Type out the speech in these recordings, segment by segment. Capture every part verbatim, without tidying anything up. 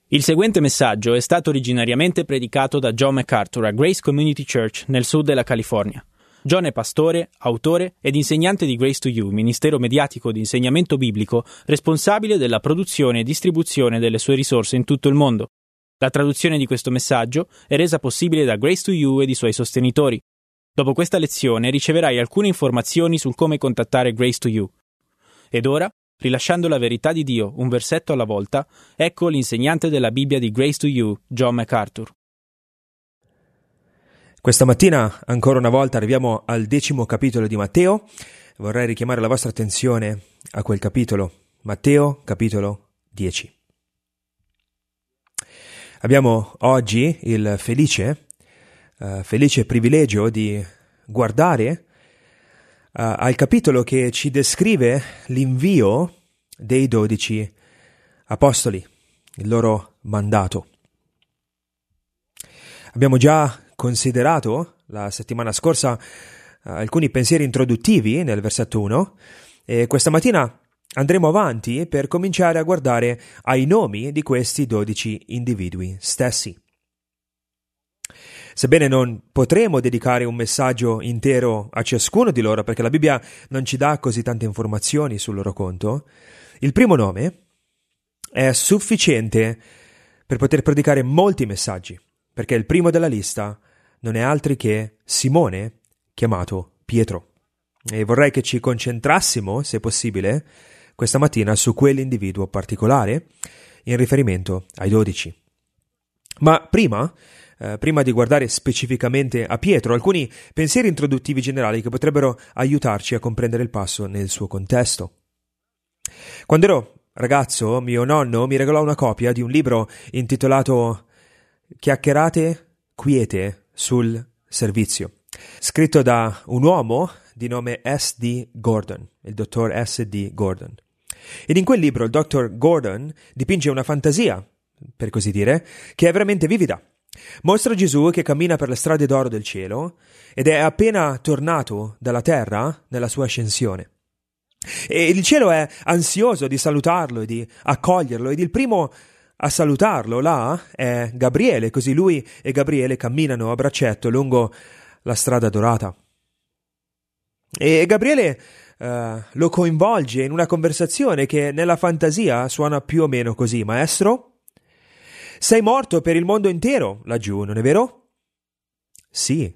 Il seguente messaggio è stato originariamente predicato da John MacArthur a Grace Community Church nel sud della California. John è pastore, autore ed insegnante di Grace to You, ministero mediatico di insegnamento biblico responsabile della produzione e distribuzione delle sue risorse in tutto il mondo. La traduzione di questo messaggio è resa possibile da Grace to You ed i suoi sostenitori. Dopo questa lezione riceverai alcune informazioni sul come contattare Grace to You. Ed ora, rilasciando la verità di Dio un versetto alla volta, ecco l'insegnante della Bibbia di Grace to You, John MacArthur. Questa mattina, ancora una volta, arriviamo al decimo capitolo di Matteo. Vorrei richiamare la vostra attenzione a quel capitolo, Matteo, capitolo dieci. Abbiamo oggi il felice, uh, felice privilegio di guardare uh, al capitolo che ci descrive l'invio dei dodici apostoli, il loro mandato. Abbiamo già considerato la settimana scorsa uh, alcuni pensieri introduttivi nel versetto uno e questa mattina andremo avanti per cominciare a guardare ai nomi di questi dodici individui stessi. Sebbene non potremo dedicare un messaggio intero a ciascuno di loro perché la Bibbia non ci dà così tante informazioni sul loro conto, il primo nome è sufficiente per poter predicare molti messaggi, perché il primo della lista non è altri che Simone, chiamato Pietro. E vorrei che ci concentrassimo, se possibile, questa mattina su quell'individuo particolare in riferimento ai dodici. Ma prima, eh, prima di guardare specificamente a Pietro, alcuni pensieri introduttivi generali che potrebbero aiutarci a comprendere il passo nel suo contesto. Quando ero ragazzo, mio nonno mi regalò una copia di un libro intitolato Chiacchierate quiete sul servizio, scritto da un uomo di nome S D Gordon, il dottor S D Gordon. Ed in quel libro il dottor Gordon dipinge una fantasia, per così dire, che è veramente vivida. Mostra Gesù che cammina per le strade d'oro del cielo ed è appena tornato dalla terra nella sua ascensione. E il cielo è ansioso di salutarlo e di accoglierlo, ed il primo a salutarlo là è Gabriele, così lui e Gabriele camminano a braccetto lungo la strada dorata. E Gabriele uh, lo coinvolge in una conversazione che nella fantasia suona più o meno così: Maestro, sei morto per il mondo intero laggiù, non è vero? Sì.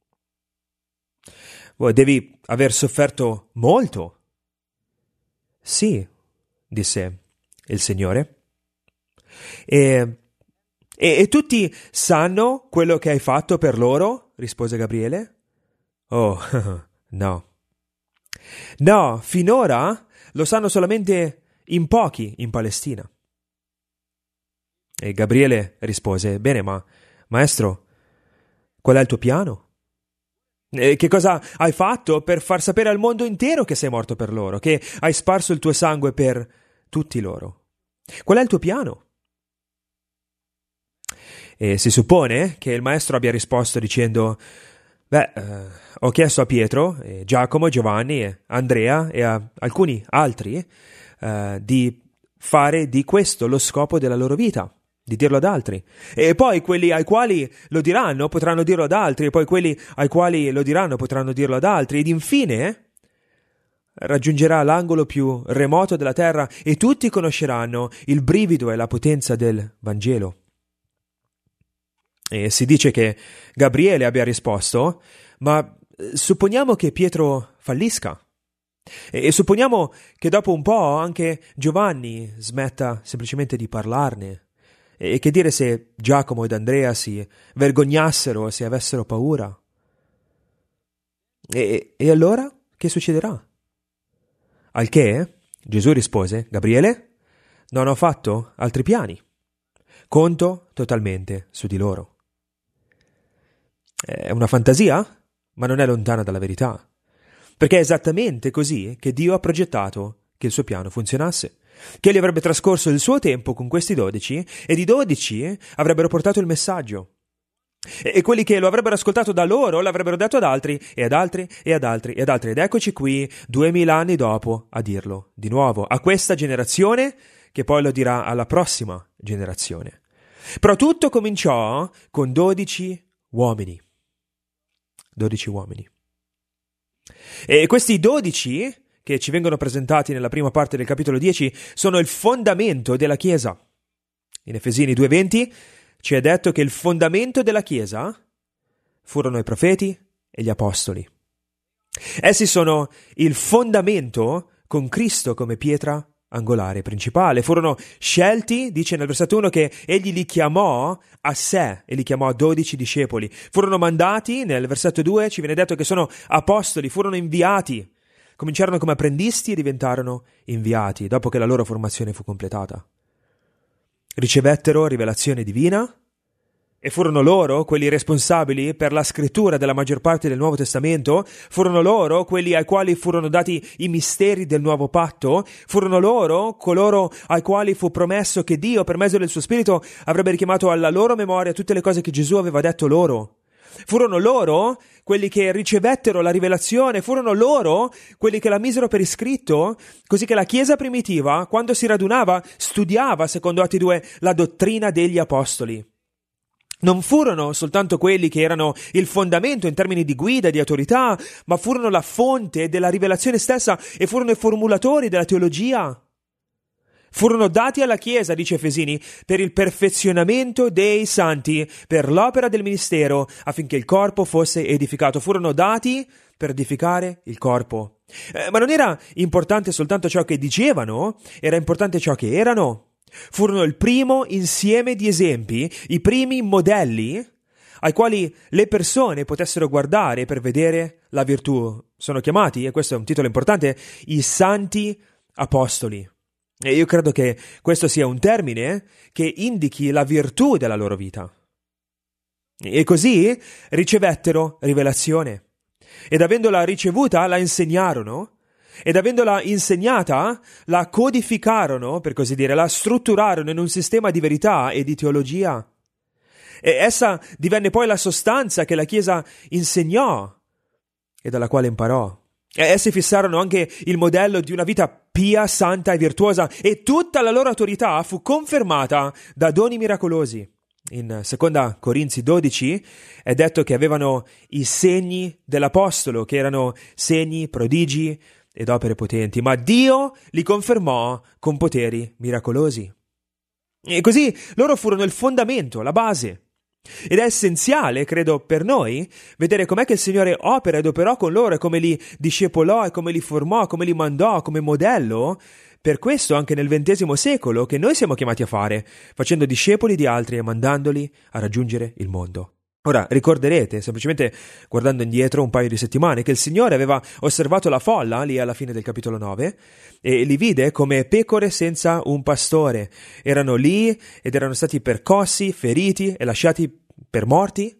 Voi devi aver sofferto molto. Sì, disse il Signore. E, e, e tutti sanno quello che hai fatto per loro? Rispose Gabriele. Oh, no. No, finora lo sanno solamente in pochi in Palestina. E Gabriele rispose: Bene, ma maestro, qual è il tuo piano? E che cosa hai fatto per far sapere al mondo intero che sei morto per loro, che hai sparso il tuo sangue per tutti loro? Qual è il tuo piano? E si suppone che il maestro abbia risposto dicendo: Beh, eh, ho chiesto a Pietro, e Giacomo, Giovanni, e Andrea e a alcuni altri eh, di fare di questo lo scopo della loro vita, di dirlo ad altri. E poi quelli ai quali lo diranno potranno dirlo ad altri, e poi quelli ai quali lo diranno potranno dirlo ad altri, ed infine raggiungerà l'angolo più remoto della terra e tutti conosceranno il brivido e la potenza del Vangelo. E si dice che Gabriele abbia risposto: ma supponiamo che Pietro fallisca. E supponiamo che dopo un po' anche Giovanni smetta semplicemente di parlarne. E che dire se Giacomo ed Andrea si vergognassero, se avessero paura? E, e allora che succederà? Al che Gesù rispose: Gabriele, non ho fatto altri piani. Conto totalmente su di loro. È una fantasia, ma non è lontana dalla verità, perché è esattamente così che Dio ha progettato che il suo piano funzionasse, che egli avrebbe trascorso il suo tempo con questi dodici ed i dodici avrebbero portato il messaggio, e quelli che lo avrebbero ascoltato da loro l'avrebbero detto ad altri e ad altri e ad altri e ad altri, ed eccoci qui duemila anni dopo a dirlo di nuovo a questa generazione, che poi lo dirà alla prossima generazione. Però tutto cominciò con dodici uomini. Dodici uomini. E questi dodici, che ci vengono presentati nella prima parte del capitolo dieci, sono il fondamento della Chiesa. In Efesini due venti ci è detto che il fondamento della Chiesa furono i profeti e gli apostoli. Essi sono il fondamento con Cristo come pietra angolare principale. Furono scelti, dice nel versetto uno, che egli li chiamò a sé e li chiamò a dodici discepoli. Furono mandati, nel versetto due ci viene detto che sono apostoli, furono inviati. Cominciarono come apprendisti e diventarono inviati dopo che la loro formazione fu completata. Ricevettero rivelazione divina e furono loro quelli responsabili per la scrittura della maggior parte del Nuovo Testamento, furono loro quelli ai quali furono dati i misteri del nuovo patto, furono loro coloro ai quali fu promesso che Dio, per mezzo del suo Spirito, avrebbe richiamato alla loro memoria tutte le cose che Gesù aveva detto loro. Furono loro quelli che ricevettero la rivelazione, furono loro quelli che la misero per iscritto, così che la Chiesa primitiva, quando si radunava, studiava, secondo Atti due, la dottrina degli apostoli. Non furono soltanto quelli che erano il fondamento in termini di guida e di autorità, ma furono la fonte della rivelazione stessa e furono i formulatori della teologia. Furono dati alla Chiesa, dice Efesini, per il perfezionamento dei santi, per l'opera del ministero, affinché il corpo fosse edificato. Furono dati per edificare il corpo. Eh, ma non era importante soltanto ciò che dicevano, era importante ciò che erano. Furono il primo insieme di esempi, i primi modelli ai quali le persone potessero guardare per vedere la virtù. Sono chiamati, e questo è un titolo importante, i santi apostoli. E io credo che questo sia un termine che indichi la virtù della loro vita. E così ricevettero rivelazione. Ed avendola ricevuta la insegnarono, ed avendola insegnata la codificarono, per così dire, la strutturarono in un sistema di verità e di teologia. E essa divenne poi la sostanza che la Chiesa insegnò e dalla quale imparò. E essi fissarono anche il modello di una vita pia, santa e virtuosa, e tutta la loro autorità fu confermata da doni miracolosi. In seconda Corinzi dodici è detto che avevano i segni dell'apostolo, che erano segni, prodigi ed opere potenti, ma Dio li confermò con poteri miracolosi. E così loro furono il fondamento, la base. Ed è essenziale, credo, per noi vedere com'è che il Signore opera ed operò con loro e come li discepolò e come li formò, come li mandò come modello. Per questo anche nel ventesimo secolo che noi siamo chiamati a fare, facendo discepoli di altri e mandandoli a raggiungere il mondo. Ora, ricorderete, semplicemente guardando indietro un paio di settimane, che il Signore aveva osservato la folla, lì alla fine del capitolo nove, e li vide come pecore senza un pastore. Erano lì ed erano stati percossi, feriti e lasciati per morti.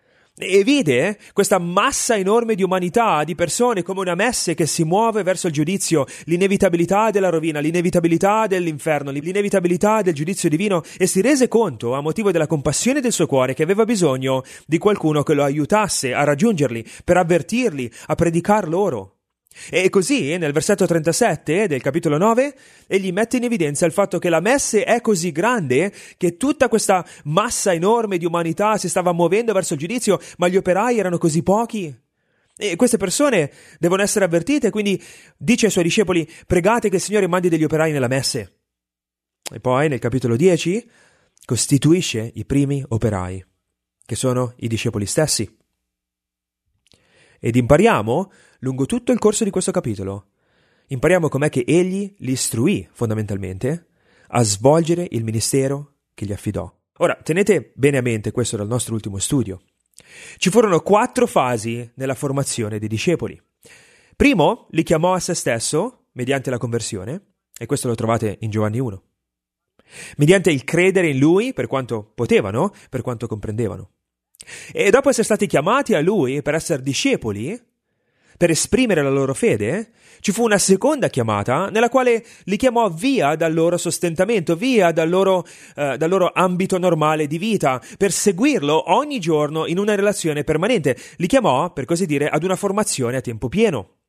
E vide questa massa enorme di umanità, di persone, come una messe che si muove verso il giudizio, l'inevitabilità della rovina, l'inevitabilità dell'inferno, l'inevitabilità del giudizio divino, e si rese conto, a motivo della compassione del suo cuore, che aveva bisogno di qualcuno che lo aiutasse a raggiungerli, per avvertirli, a predicar loro. E così, nel versetto trentasette del capitolo nove, egli mette in evidenza il fatto che la messe è così grande che tutta questa massa enorme di umanità si stava muovendo verso il giudizio, ma gli operai erano così pochi. E queste persone devono essere avvertite, quindi dice ai suoi discepoli: pregate che il Signore mandi degli operai nella messe. E poi, nel capitolo dieci, costituisce i primi operai, che sono i discepoli stessi. Ed impariamo, lungo tutto il corso di questo capitolo, impariamo com'è che egli li istruì, fondamentalmente, a svolgere il ministero che gli affidò. Ora, tenete bene a mente questo dal nostro ultimo studio. Ci furono quattro fasi nella formazione dei discepoli. Primo, li chiamò a se stesso, mediante la conversione, e questo lo trovate in Giovanni uno. Mediante il credere in Lui, per quanto potevano, per quanto comprendevano. E dopo essere stati chiamati a Lui per essere discepoli, per esprimere la loro fede, ci fu una seconda chiamata nella quale li chiamò via dal loro sostentamento, via dal loro, eh, dal loro ambito normale di vita, per seguirlo ogni giorno in una relazione permanente. Li chiamò, per così dire, ad una formazione a tempo pieno.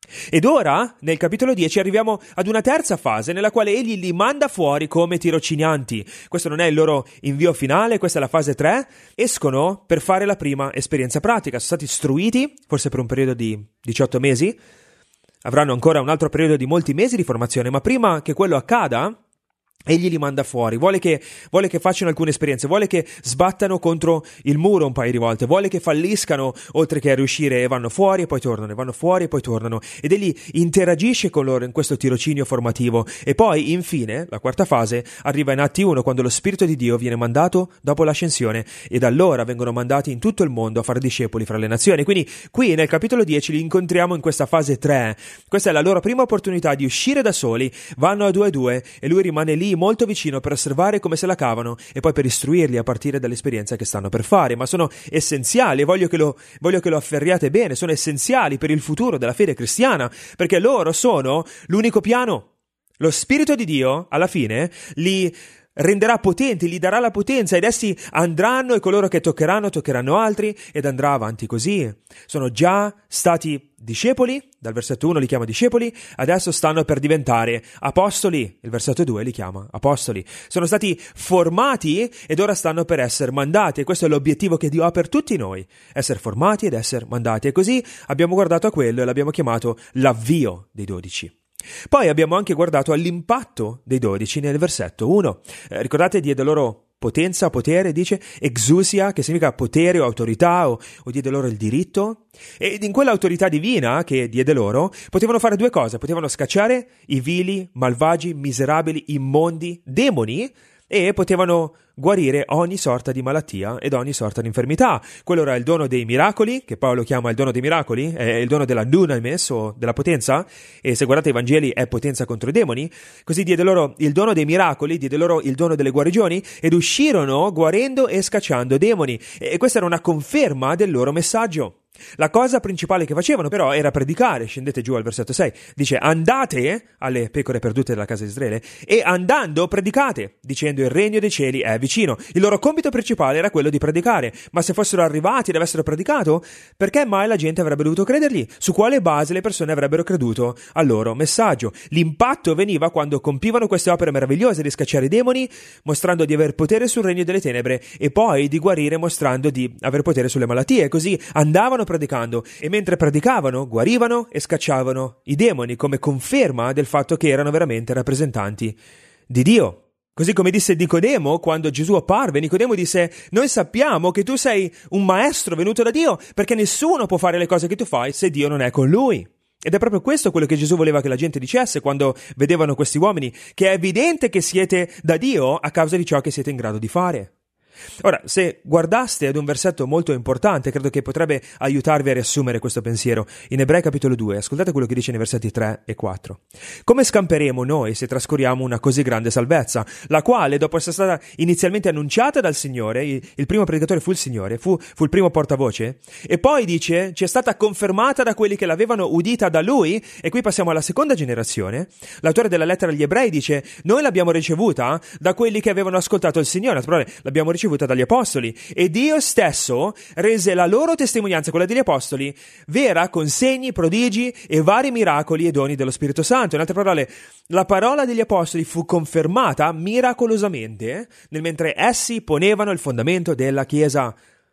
Ed ora, nel capitolo dieci, arriviamo ad una terza fase nella quale egli li manda fuori come tirocinanti. Questo non è il loro invio finale, questa è la fase tre. Escono per fare la prima esperienza pratica. Sono stati istruiti, forse per un periodo di diciotto mesi. Avranno ancora un altro periodo di molti mesi di formazione, ma prima che quello accada, egli li manda fuori, vuole che, vuole che facciano alcune esperienze, vuole che sbattano contro il muro un paio di volte, vuole che falliscano oltre che a riuscire e vanno fuori e poi tornano, e vanno fuori e poi tornano. Ed egli interagisce con loro in questo tirocinio formativo. E poi, infine, la quarta fase arriva in Atti uno, quando lo Spirito di Dio viene mandato dopo l'ascensione, e da allora vengono mandati in tutto il mondo a fare discepoli fra le nazioni. Quindi qui nel capitolo dieci li incontriamo in questa fase tre. Questa è la loro prima opportunità di uscire da soli, vanno a due a due e lui rimane lì molto vicino per osservare come se la cavano e poi per istruirli a partire dall'esperienza che stanno per fare. Ma sono essenziali, voglio che lo, voglio che lo afferriate bene, sono essenziali per il futuro della fede cristiana, perché loro sono l'unico piano. Lo Spirito di Dio alla fine li renderà potenti, gli darà la potenza, ed essi andranno, e coloro che toccheranno toccheranno altri, ed andrà avanti così. Sono già stati discepoli, dal versetto uno li chiama discepoli, adesso stanno per diventare apostoli, il versetto due li chiama apostoli. Sono stati formati ed ora stanno per essere mandati, e questo è l'obiettivo che Dio ha per tutti noi, essere formati ed essere mandati. E così abbiamo guardato a quello e l'abbiamo chiamato l'avvio dei dodici. Poi abbiamo anche guardato all'impatto dei dodici nel versetto uno. Eh, ricordate, diede loro potenza, potere, dice exousia, che significa potere o autorità, o, o diede loro il diritto. Ed in quell'autorità divina che diede loro potevano fare due cose: potevano scacciare i vili, malvagi, miserabili, immondi, demoni, e potevano guarire ogni sorta di malattia ed ogni sorta di infermità. Quello era il dono dei miracoli, che Paolo chiama il dono dei miracoli, è il dono della dunamis, o della potenza, e se guardate i Vangeli è potenza contro i demoni. Così diede loro il dono dei miracoli, diede loro il dono delle guarigioni, ed uscirono guarendo e scacciando demoni. E questa era una conferma del loro messaggio. La cosa principale che facevano però era predicare. Scendete giù al versetto sei, dice: andate alle pecore perdute della casa di Israele e andando predicate, dicendo il regno dei cieli è vicino. Il loro compito principale era quello di predicare, ma se fossero arrivati ed avessero predicato, perché mai la gente avrebbe dovuto credergli? Su quale base le persone avrebbero creduto al loro messaggio? L'impatto veniva quando compivano queste opere meravigliose di scacciare i demoni, mostrando di aver potere sul regno delle tenebre, e poi di guarire, mostrando di aver potere sulle malattie. Così andavano predicando, e mentre predicavano guarivano e scacciavano i demoni, come conferma del fatto che erano veramente rappresentanti di Dio. Così come disse Nicodemo quando Gesù apparve. Nicodemo disse: noi sappiamo che tu sei un maestro venuto da Dio, perché nessuno può fare le cose che tu fai se Dio non è con lui. Ed è proprio questo quello che Gesù voleva che la gente dicesse quando vedevano questi uomini, che è evidente che siete da Dio a causa di ciò che siete in grado di fare. Ora, se guardaste ad un versetto molto importante, credo che potrebbe aiutarvi a riassumere questo pensiero. In Ebrei capitolo due, ascoltate quello che dice nei versetti tre e quattro. Come scamperemo noi se trascuriamo una così grande salvezza, la quale, dopo essere stata inizialmente annunciata dal Signore, il primo predicatore fu il Signore, fu, fu il primo portavoce, e poi dice, ci è stata confermata da quelli che l'avevano udita da Lui, e qui passiamo alla seconda generazione. L'autore della lettera agli Ebrei dice, noi l'abbiamo ricevuta da quelli che avevano ascoltato il Signore, l'abbiamo ricevuta dagli apostoli, e Dio stesso rese la loro testimonianza, quella degli apostoli, vera con segni, prodigi e vari miracoli e doni dello Spirito Santo. In altre parole, la parola degli apostoli fu confermata miracolosamente nel mentre essi ponevano il fondamento della Chiesa.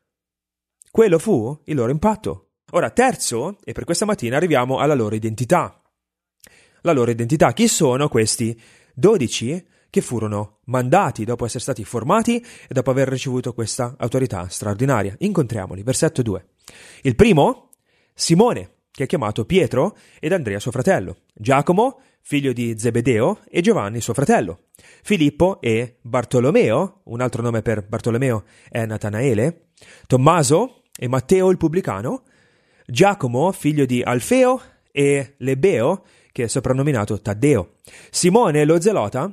Quello fu il loro impatto. Ora, terzo, e per questa mattina arriviamo alla loro identità. La loro identità. Chi sono questi dodici che furono mandati dopo essere stati formati e dopo aver ricevuto questa autorità straordinaria? Incontriamoli. Versetto due. Il primo, Simone, che è chiamato Pietro, ed Andrea suo fratello. Giacomo, figlio di Zebedeo, e Giovanni suo fratello. Filippo e Bartolomeo, un altro nome per Bartolomeo è Natanaele. Tommaso e Matteo il pubblicano. Giacomo, figlio di Alfeo, e Lebeo, che è soprannominato Taddeo. Simone lo zelota,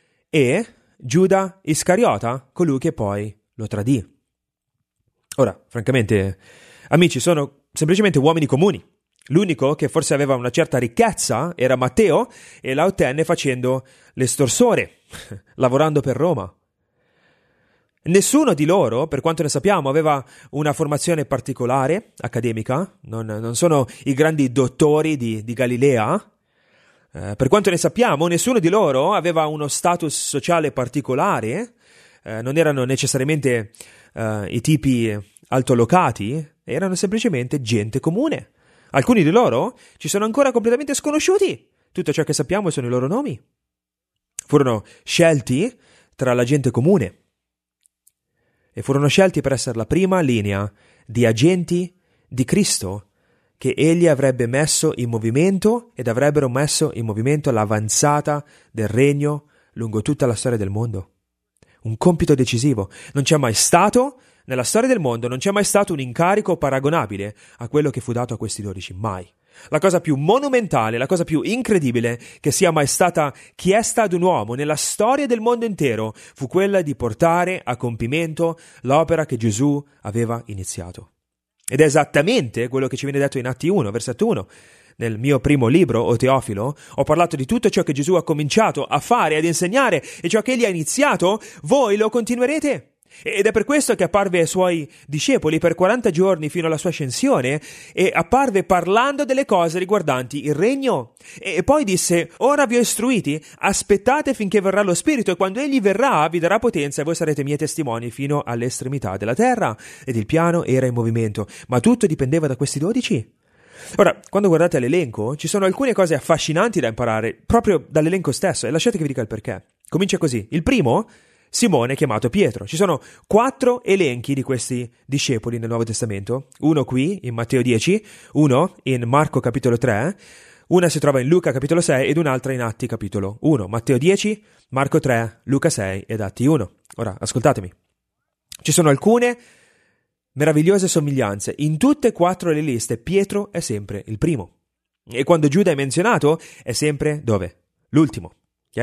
e Giuda Iscariota, colui che poi lo tradì. Ora, francamente, amici, sono semplicemente uomini comuni. L'unico che forse aveva una certa ricchezza era Matteo, e la ottenne facendo l'estorsore, lavorando per Roma. Nessuno di loro, per quanto ne sappiamo, aveva una formazione particolare, accademica, non, non sono i grandi dottori di, di Galilea. Eh, per quanto ne sappiamo, nessuno di loro aveva uno status sociale particolare, eh, non erano necessariamente eh, i tipi altolocati, erano semplicemente gente comune. Alcuni di loro ci sono ancora completamente sconosciuti. Tutto ciò che sappiamo sono i loro nomi. Furono scelti tra la gente comune e furono scelti per essere la prima linea di agenti di Cristo che egli avrebbe messo in movimento ed avrebbero messo in movimento l'avanzata del regno lungo tutta la storia del mondo. Un compito decisivo. Non c'è mai stato, nella storia del mondo, non c'è mai stato un incarico paragonabile a quello che fu dato a questi dodici. Mai. La cosa più monumentale, la cosa più incredibile che sia mai stata chiesta ad un uomo nella storia del mondo intero fu quella di portare a compimento l'opera che Gesù aveva iniziato. Ed è esattamente quello che ci viene detto in Atti uno, versetto uno. Nel mio primo libro, o Teofilo, ho parlato di tutto ciò che Gesù ha cominciato a fare, ad insegnare, e ciò che egli ha iniziato, voi lo continuerete. Ed è per questo che apparve ai suoi discepoli per quaranta giorni fino alla sua ascensione e apparve parlando delle cose riguardanti il regno. E poi disse: ora vi ho istruiti, aspettate finché verrà lo Spirito e quando egli verrà vi darà potenza e voi sarete miei testimoni fino alle estremità della terra. Ed il piano era in movimento, ma tutto dipendeva da questi dodici. Ora, quando guardate l'elenco, ci sono alcune cose affascinanti da imparare proprio dall'elenco stesso e lasciate che vi dica il perché. Comincia così. Il primo, Simone chiamato Pietro. Ci sono quattro elenchi di questi discepoli nel Nuovo Testamento, uno qui in Matteo dieci, uno in Marco capitolo tre, una si trova in Luca capitolo sei ed un'altra in Atti capitolo uno. Matteo dieci, Marco tre, Luca sei ed Atti uno. Ora, ascoltatemi. Ci sono alcune meravigliose somiglianze. In tutte e quattro le liste Pietro è sempre il primo. E quando Giuda è menzionato è sempre dove? L'ultimo. Ok?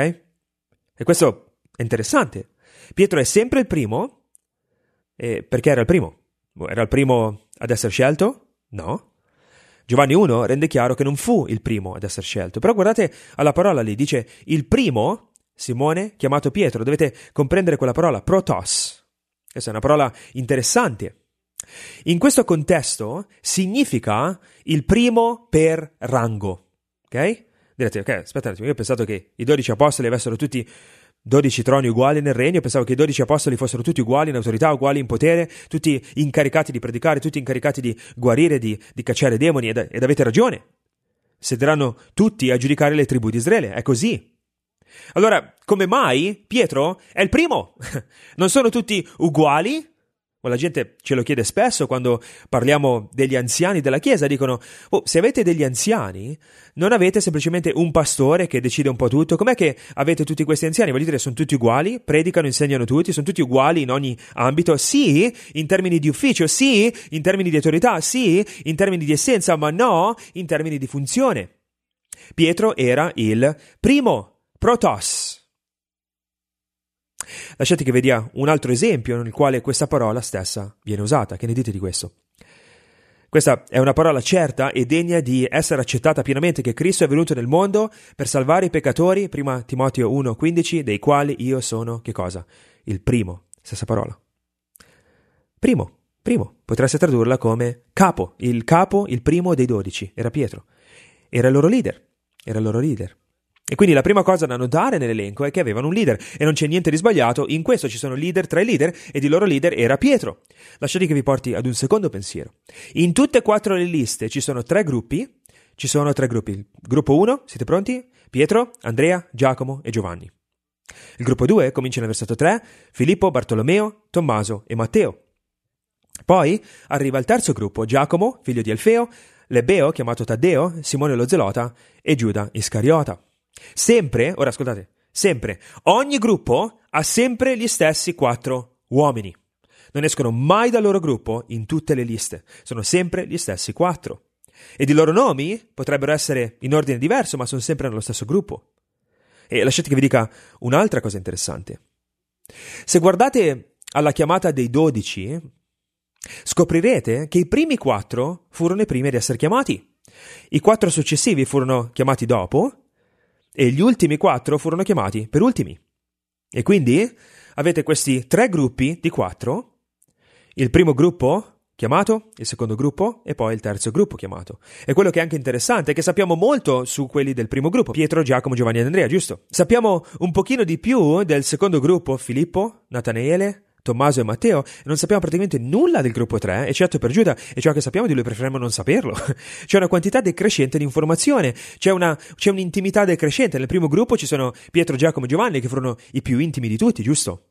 E questo è interessante. Pietro è sempre il primo, eh, perché era il primo? Era il primo ad essere scelto? No. Giovanni uno rende chiaro che non fu il primo ad essere scelto, però guardate alla parola lì, dice il primo, Simone, chiamato Pietro, dovete comprendere quella parola, protos. Questa è una parola interessante. In questo contesto significa il primo per rango, ok? Direte, ok, aspetta un attimo, io ho pensato che i dodici apostoli avessero tutti dodici troni uguali nel regno, pensavo che i dodici apostoli fossero tutti uguali in autorità, uguali in potere, tutti incaricati di predicare, tutti incaricati di guarire, di, di cacciare demoni, ed, ed avete ragione. Sedranno tutti a giudicare le tribù di Israele, è così. Allora, come mai Pietro è il primo? Non sono tutti uguali? La gente ce lo chiede spesso quando parliamo degli anziani della Chiesa, dicono, oh, se avete degli anziani, non avete semplicemente un pastore che decide un po' tutto, com'è che avete tutti questi anziani? Voglio dire, sono tutti uguali, predicano, insegnano tutti, sono tutti uguali in ogni ambito, sì, in termini di ufficio, sì, in termini di autorità, sì, in termini di essenza, ma no, in termini di funzione. Pietro era il primo, protos. Lasciate che vi dia un altro esempio nel quale questa parola stessa viene usata. Che ne dite di questo? Questa è una parola certa e degna di essere accettata pienamente, che Cristo è venuto nel mondo per salvare i peccatori, prima Timoteo uno quindici, dei quali io sono, che cosa? Il primo, stessa parola. Primo, primo, potreste tradurla come capo, il capo, il primo dei dodici, era Pietro. Era il loro leader, era il loro leader. E quindi la prima cosa da notare nell'elenco è che avevano un leader, e non c'è niente di sbagliato, in questo ci sono leader tra i leader, ed il loro leader era Pietro. Lasciate che vi porti ad un secondo pensiero. In tutte e quattro le liste ci sono tre gruppi, ci sono tre gruppi. Gruppo uno, siete pronti? Pietro, Andrea, Giacomo e Giovanni. Il gruppo due comincia nel versetto tre, Filippo, Bartolomeo, Tommaso e Matteo. Poi arriva il terzo gruppo, Giacomo, figlio di Alfeo, Lebeo, chiamato Taddeo, Simone lo Zelota e Giuda Iscariota. Sempre, ora ascoltate, sempre, ogni gruppo ha sempre gli stessi quattro uomini. Non escono mai dal loro gruppo in tutte le liste, sono sempre gli stessi quattro. Ed i loro nomi potrebbero essere in ordine diverso, ma sono sempre nello stesso gruppo. E lasciate che vi dica un'altra cosa interessante. Se guardate alla chiamata dei dodici, scoprirete che i primi quattro furono i primi ad essere chiamati. I quattro successivi furono chiamati dopo, e gli ultimi quattro furono chiamati per ultimi. E quindi avete questi tre gruppi di quattro, il primo gruppo chiamato, il secondo gruppo e poi il terzo gruppo chiamato. E quello che è anche interessante è che sappiamo molto su quelli del primo gruppo, Pietro, Giacomo, Giovanni ed Andrea, giusto? Sappiamo un pochino di più del secondo gruppo, Filippo, Natanaele, Tommaso e Matteo, e non sappiamo praticamente nulla del gruppo tre, eccetto per Giuda, e ciò che sappiamo di lui preferiremmo non saperlo. C'è una quantità decrescente di informazione, c'è, una, c'è un'intimità decrescente. Nel primo gruppo ci sono Pietro, Giacomo e Giovanni, che furono i più intimi di tutti, giusto?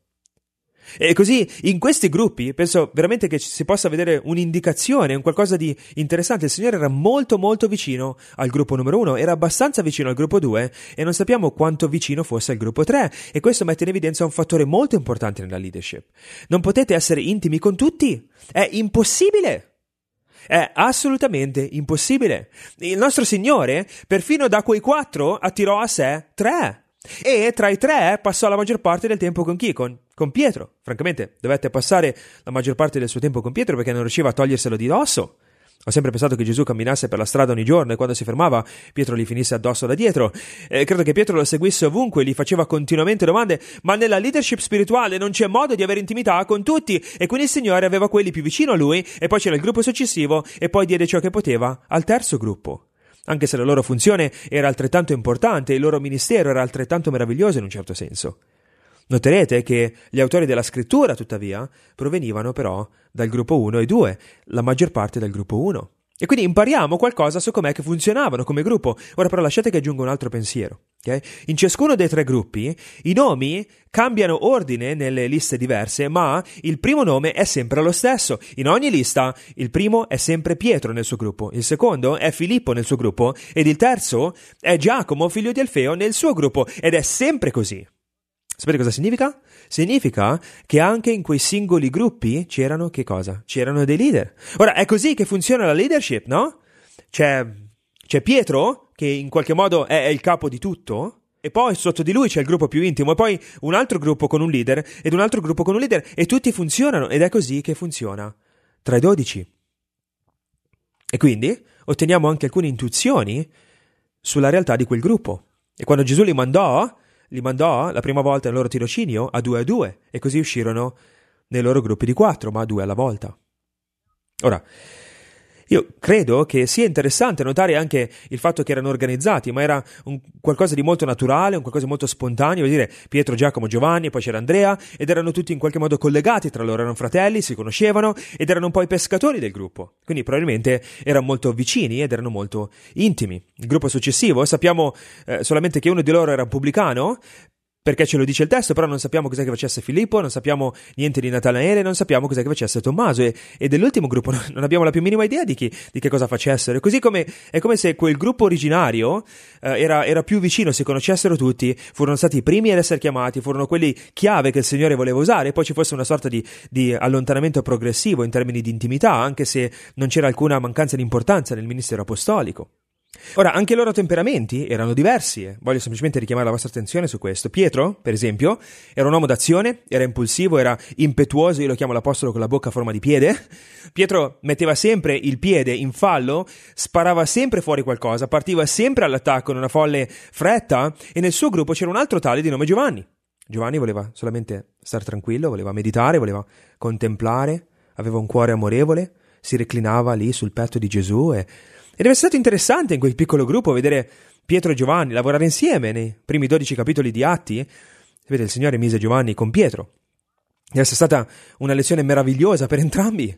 E così in questi gruppi penso veramente che si possa vedere un'indicazione, un qualcosa di interessante. Il Signore era molto molto vicino al gruppo numero uno, era abbastanza vicino al gruppo due e non sappiamo quanto vicino fosse al gruppo tre, e questo mette in evidenza un fattore molto importante nella leadership. Non potete essere intimi con tutti, è impossibile. È assolutamente impossibile. Il nostro Signore, perfino da quei quattro, attirò a sé tre. E tra i tre passò la maggior parte del tempo con chi? Con, con Pietro. Francamente, dovette passare la maggior parte del suo tempo con Pietro perché non riusciva a toglierselo di dosso. Ho sempre pensato che Gesù camminasse per la strada ogni giorno e quando si fermava Pietro gli finisse addosso da dietro. Eh, credo che Pietro lo seguisse ovunque, gli faceva continuamente domande, ma nella leadership spirituale non c'è modo di avere intimità con tutti, e quindi il Signore aveva quelli più vicino a lui e poi c'era il gruppo successivo e poi diede ciò che poteva al terzo gruppo. Anche se la loro funzione era altrettanto importante, il loro ministero era altrettanto meraviglioso in un certo senso. Noterete che gli autori della scrittura, tuttavia, provenivano però dal gruppo uno e due, la maggior parte dal gruppo uno. E quindi impariamo qualcosa su com'è che funzionavano come gruppo. Ora però lasciate che aggiunga un altro pensiero. Okay? In ciascuno dei tre gruppi i nomi cambiano ordine nelle liste diverse, ma il primo nome è sempre lo stesso. In ogni lista il primo è sempre Pietro nel suo gruppo, il secondo è Filippo nel suo gruppo ed il terzo è Giacomo, figlio di Alfeo, nel suo gruppo, ed è sempre così. Sapete cosa significa? Significa che anche in quei singoli gruppi c'erano che cosa? C'erano dei leader. Ora, è così che funziona la leadership, no? C'è, c'è Pietro, che in qualche modo è, è il capo di tutto, e poi sotto di lui c'è il gruppo più intimo, e poi un altro gruppo con un leader, ed un altro gruppo con un leader, e tutti funzionano, ed è così che funziona tra i dodici. E quindi otteniamo anche alcune intuizioni sulla realtà di quel gruppo. E quando Gesù li mandò, li mandò la prima volta nel loro tirocinio a due a due, e così uscirono nei loro gruppi di quattro, ma a due alla volta. Ora, io credo che sia interessante notare anche il fatto che erano organizzati, ma era un qualcosa di molto naturale, un qualcosa di molto spontaneo, vuol dire Pietro, Giacomo, Giovanni, poi c'era Andrea, ed erano tutti in qualche modo collegati tra loro, erano fratelli, si conoscevano, ed erano un po' i pescatori del gruppo, quindi probabilmente erano molto vicini ed erano molto intimi. Il gruppo successivo, sappiamo eh, solamente che uno di loro era un pubblicano, perché ce lo dice il testo, però non sappiamo cos'è che facesse Filippo, non sappiamo niente di Natanaele, non sappiamo cos'è che facesse Tommaso, e, e dell'ultimo gruppo non abbiamo la più minima idea di, chi, di che cosa facessero. E così come è come se quel gruppo originario eh, era, era più vicino, si conoscessero tutti, furono stati i primi ad essere chiamati, furono quelli chiave che il Signore voleva usare, e poi ci fosse una sorta di, di allontanamento progressivo in termini di intimità, anche se non c'era alcuna mancanza di importanza nel ministero apostolico. Ora, anche i loro temperamenti erano diversi, eh. Voglio semplicemente richiamare la vostra attenzione su questo. Pietro, per esempio, era un uomo d'azione, era impulsivo, era impetuoso, io lo chiamo l'apostolo con la bocca a forma di piede. Pietro metteva sempre il piede in fallo, sparava sempre fuori qualcosa, partiva sempre all'attacco in una folle fretta, e nel suo gruppo c'era un altro tale di nome Giovanni. Giovanni voleva solamente stare tranquillo, voleva meditare, voleva contemplare, aveva un cuore amorevole, si reclinava lì sul petto di Gesù e... Ed è stato interessante in quel piccolo gruppo vedere Pietro e Giovanni lavorare insieme nei primi dodici capitoli di Atti. Vedete, il Signore mise Giovanni con Pietro. Ed è stata una lezione meravigliosa per entrambi.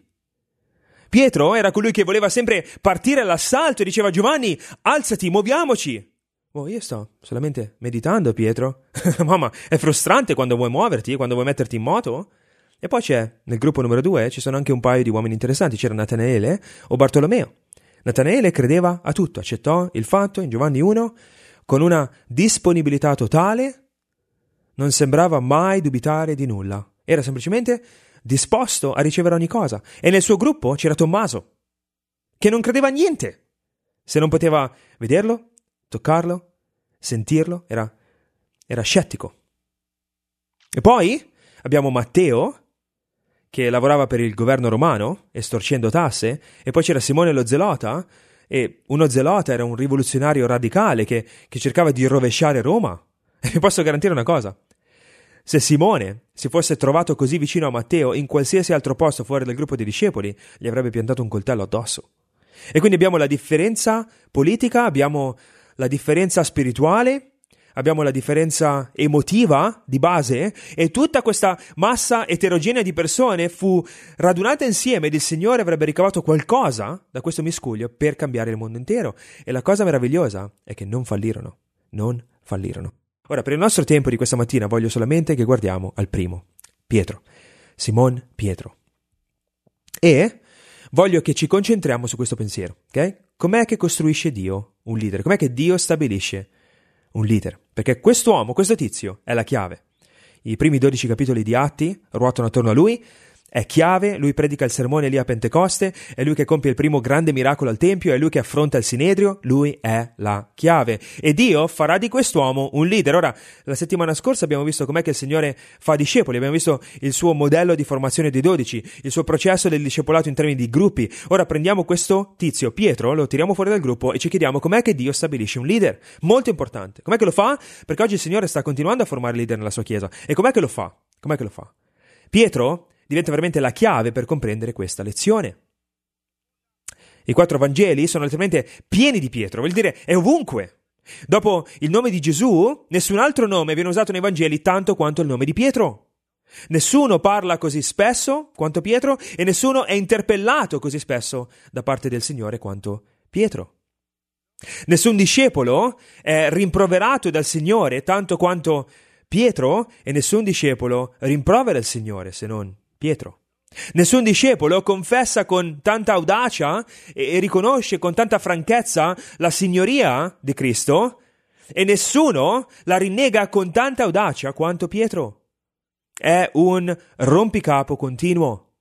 Pietro era colui che voleva sempre partire all'assalto e diceva: Giovanni, alzati, muoviamoci. Oh, io sto solamente meditando, Pietro. Mamma, è frustrante quando vuoi muoverti, quando vuoi metterti in moto. E poi c'è, nel gruppo numero due, ci sono anche un paio di uomini interessanti. C'era Natanaele o Bartolomeo. Natanaele credeva a tutto, accettò il fatto in Giovanni uno con una disponibilità totale, non sembrava mai dubitare di nulla, era semplicemente disposto a ricevere ogni cosa. E nel suo gruppo c'era Tommaso, che non credeva a niente, se non poteva vederlo, toccarlo, sentirlo, era, era scettico. E poi abbiamo Matteo, che lavorava per il governo romano, estorcendo tasse, e poi c'era Simone lo Zelota, e uno Zelota era un rivoluzionario radicale che, che cercava di rovesciare Roma. E vi posso garantire una cosa: se Simone si fosse trovato così vicino a Matteo in qualsiasi altro posto fuori dal gruppo dei discepoli, gli avrebbe piantato un coltello addosso. E quindi abbiamo la differenza politica, abbiamo la differenza spirituale, abbiamo la differenza emotiva di base, e tutta questa massa eterogenea di persone fu radunata insieme ed il Signore avrebbe ricavato qualcosa da questo miscuglio per cambiare il mondo intero. E la cosa meravigliosa è che non fallirono, non fallirono. Ora, per il nostro tempo di questa mattina voglio solamente che guardiamo al primo, Pietro, Simon Pietro. E voglio che ci concentriamo su questo pensiero, ok? Com'è che costruisce Dio un leader? Com'è che Dio stabilisce un leader? Perché quest'uomo, questo tizio, è la chiave. I primi dodici capitoli di Atti ruotano attorno a lui, è chiave, lui predica il sermone lì a Pentecoste, è lui che compie il primo grande miracolo al Tempio, è lui che affronta il Sinedrio, lui è la chiave. E Dio farà di quest'uomo un leader. Ora, la settimana scorsa abbiamo visto com'è che il Signore fa discepoli, abbiamo visto il suo modello di formazione dei dodici, il suo processo del discepolato in termini di gruppi. Ora prendiamo questo tizio, Pietro, lo tiriamo fuori dal gruppo e ci chiediamo com'è che Dio stabilisce un leader. Molto importante. Com'è che lo fa? Perché oggi il Signore sta continuando a formare leader nella sua Chiesa. E com'è che lo fa? Com'è che lo fa? Pietro diventa veramente la chiave per comprendere questa lezione. I quattro Vangeli sono letteralmente pieni di Pietro, vuol dire è ovunque. Dopo il nome di Gesù, nessun altro nome viene usato nei Vangeli tanto quanto il nome di Pietro. Nessuno parla così spesso quanto Pietro e nessuno è interpellato così spesso da parte del Signore quanto Pietro. Nessun discepolo è rimproverato dal Signore tanto quanto Pietro e nessun discepolo rimprovera il Signore se non Pietro. Nessun discepolo confessa con tanta audacia e, e riconosce con tanta franchezza la signoria di Cristo e nessuno la rinnega con tanta audacia quanto Pietro. È un rompicapo continuo.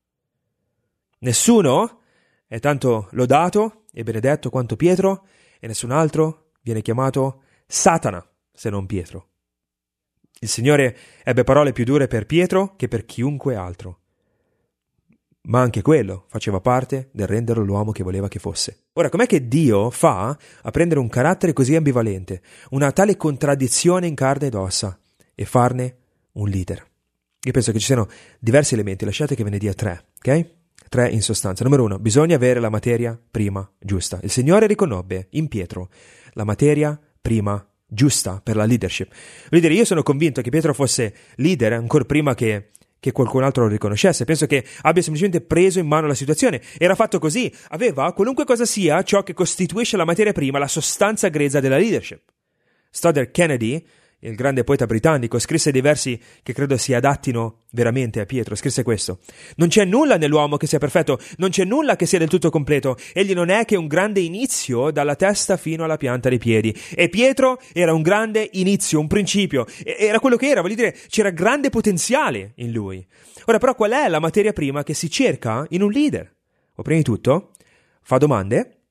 Nessuno è tanto lodato e benedetto quanto Pietro e nessun altro viene chiamato Satana se non Pietro. Il Signore ebbe parole più dure per Pietro che per chiunque altro. Ma anche quello faceva parte del renderlo l'uomo che voleva che fosse. Ora, com'è che Dio fa a prendere un carattere così ambivalente, una tale contraddizione in carne ed ossa, e farne un leader? Io penso che ci siano diversi elementi, lasciate che ve ne dia tre, ok? Tre in sostanza. Numero uno, bisogna avere la materia prima giusta. Il Signore riconobbe in Pietro la materia prima giusta per la leadership. Vuol dire, io sono convinto che Pietro fosse leader ancora prima che che qualcun altro lo riconoscesse. Penso che abbia semplicemente preso in mano la situazione. Era fatto così. Aveva, qualunque cosa sia, ciò che costituisce la materia prima, la sostanza grezza della leadership. Stoddard Kennedy, il grande poeta britannico, scrisse dei versi che credo si adattino veramente a Pietro. Scrisse questo: non c'è nulla nell'uomo che sia perfetto, non c'è nulla che sia del tutto completo. Egli non è che un grande inizio dalla testa fino alla pianta dei piedi. E Pietro era un grande inizio, un principio. Era quello che era, voglio dire, c'era grande potenziale in lui. Ora però qual è la materia prima che si cerca in un leader? O prima di tutto, fa domande,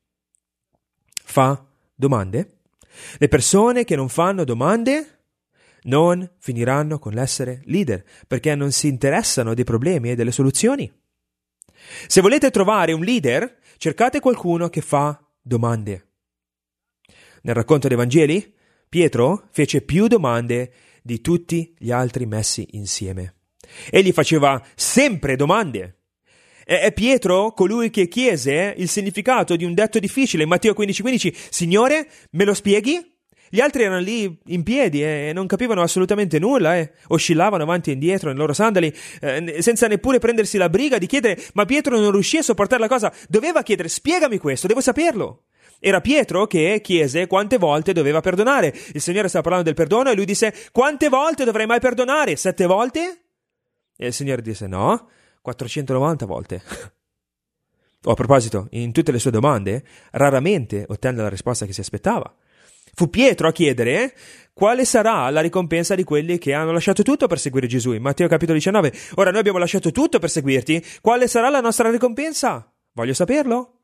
fa domande. Le persone che non fanno domande non finiranno con l'essere leader, perché non si interessano dei problemi e delle soluzioni. Se volete trovare un leader, cercate qualcuno che fa domande. Nel racconto dei Vangeli, Pietro fece più domande di tutti gli altri messi insieme. Egli faceva sempre domande. È Pietro colui che chiese il significato di un detto difficile in Matteo quindici quindici: Signore, me lo spieghi? Gli altri erano lì in piedi e non capivano assolutamente nulla e oscillavano avanti e indietro nei loro sandali eh, senza neppure prendersi la briga di chiedere, ma Pietro non riuscì a sopportare la cosa, doveva chiedere: spiegami questo, devo saperlo. Era Pietro che chiese quante volte doveva perdonare. Il Signore stava parlando del perdono e lui disse: quante volte dovrei mai perdonare? Sette volte? E il Signore disse: no, quattrocentonovanta volte. Oh, a proposito, in tutte le sue domande raramente ottenne la risposta che si aspettava. Fu Pietro a chiedere quale sarà la ricompensa di quelli che hanno lasciato tutto per seguire Gesù. In Matteo capitolo diciannove, ora noi abbiamo lasciato tutto per seguirti, quale sarà la nostra ricompensa? Voglio saperlo.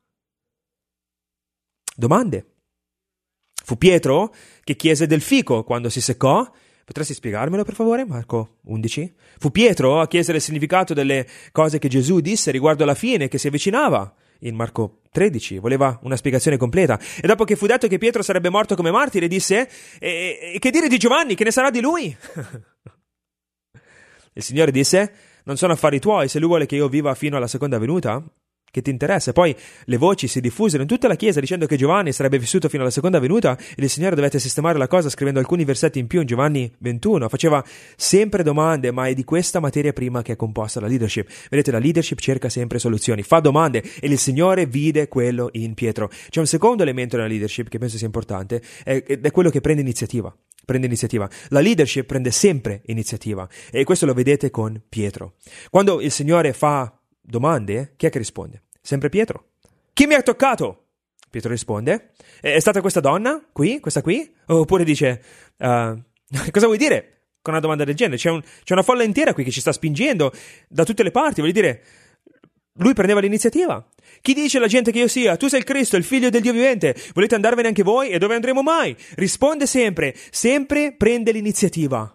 Domande. Fu Pietro che chiese del fico quando si seccò. Potresti spiegarmelo per favore? Marco undici. Fu Pietro a chiedere il significato delle cose che Gesù disse riguardo alla fine che si avvicinava. In Marco tredici, voleva una spiegazione completa. E dopo che fu detto che Pietro sarebbe morto come martire, disse: e, e che dire di Giovanni? Che ne sarà di lui? Il Signore disse: non sono affari tuoi, se lui vuole che io viva fino alla seconda venuta, che ti interessa? Poi le voci si diffusero in tutta la chiesa dicendo che Giovanni sarebbe vissuto fino alla seconda venuta e il Signore dovette sistemare la cosa scrivendo alcuni versetti in più in Giovanni ventuno. Faceva sempre domande, ma è di questa materia prima che è composta la leadership. Vedete, la leadership cerca sempre soluzioni, fa domande e il Signore vide quello in Pietro. C'è un secondo elemento nella leadership che penso sia importante, ed è quello che prende iniziativa. Prende iniziativa. La leadership prende sempre iniziativa e questo lo vedete con Pietro. Quando il Signore fa domande, chi è che risponde? Sempre Pietro. Chi mi ha toccato? Pietro risponde: è stata questa donna qui, questa qui? Oppure dice: uh, cosa vuoi dire con una domanda del genere? C'è, un, c'è una folla intera qui che ci sta spingendo da tutte le parti. Vuol dire, lui prendeva l'iniziativa. Chi dice la gente che io sia? Tu sei il Cristo, il figlio del Dio vivente. Volete andarvene anche voi? E dove andremo mai? Risponde sempre, sempre prende l'iniziativa.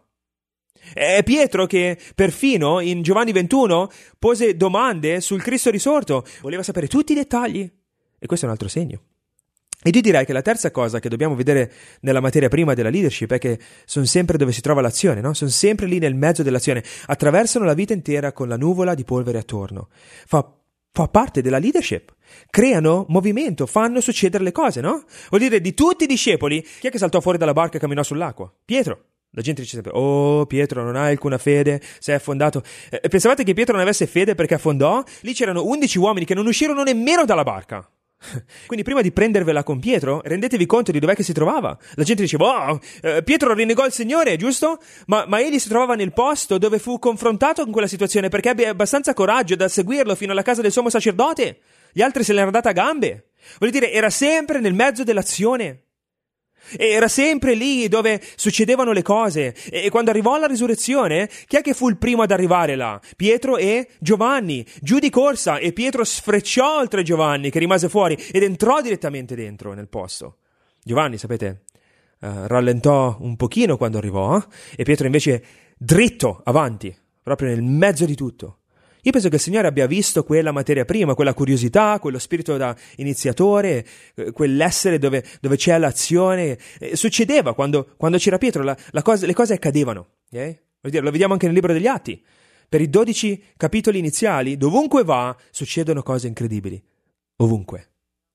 È Pietro che perfino in Giovanni ventuno pose domande sul Cristo risorto, voleva sapere tutti i dettagli, e questo è un altro segno. E tu direi che la terza cosa che dobbiamo vedere nella materia prima della leadership è che sono sempre dove si trova l'azione, no? Sono sempre lì nel mezzo dell'azione, attraversano la vita intera con la nuvola di polvere attorno. Fa Fa parte della leadership. Creano movimento, fanno succedere le cose, no? Vuol dire, di tutti i discepoli, chi è che saltò fuori dalla barca e camminò sull'acqua? Pietro. La gente dice sempre: oh, Pietro, non hai alcuna fede, sei affondato. Eh, pensavate che Pietro non avesse fede perché affondò? Lì c'erano undici uomini che non uscirono nemmeno dalla barca. Quindi prima di prendervela con Pietro, rendetevi conto di dov'è che si trovava. La gente diceva: oh, eh, Pietro rinnegò il Signore, giusto? Ma, ma egli si trovava nel posto dove fu confrontato con quella situazione perché ebbe abbastanza coraggio da seguirlo fino alla casa del sommo sacerdote. Gli altri se l'erano data a gambe. Vuol dire, era sempre nel mezzo dell'azione. E era sempre lì dove succedevano le cose. E quando arrivò la risurrezione, chi è che fu il primo ad arrivare là? Pietro e Giovanni. Giù di corsa, e Pietro sfrecciò oltre Giovanni, che rimase fuori, ed entrò direttamente dentro nel posto. Giovanni, sapete, uh, rallentò un pochino quando arrivò, eh? E Pietro invece dritto avanti, proprio nel mezzo di tutto. Io penso che il Signore abbia visto quella materia prima, quella curiosità, quello spirito da iniziatore, quell'essere dove, dove c'è l'azione. Eh, succedeva quando, quando c'era Pietro, la, la cosa, le cose accadevano. Okay? Vuol dire, lo vediamo anche nel libro degli Atti. Per i dodici capitoli iniziali, dovunque va, succedono cose incredibili. Ovunque.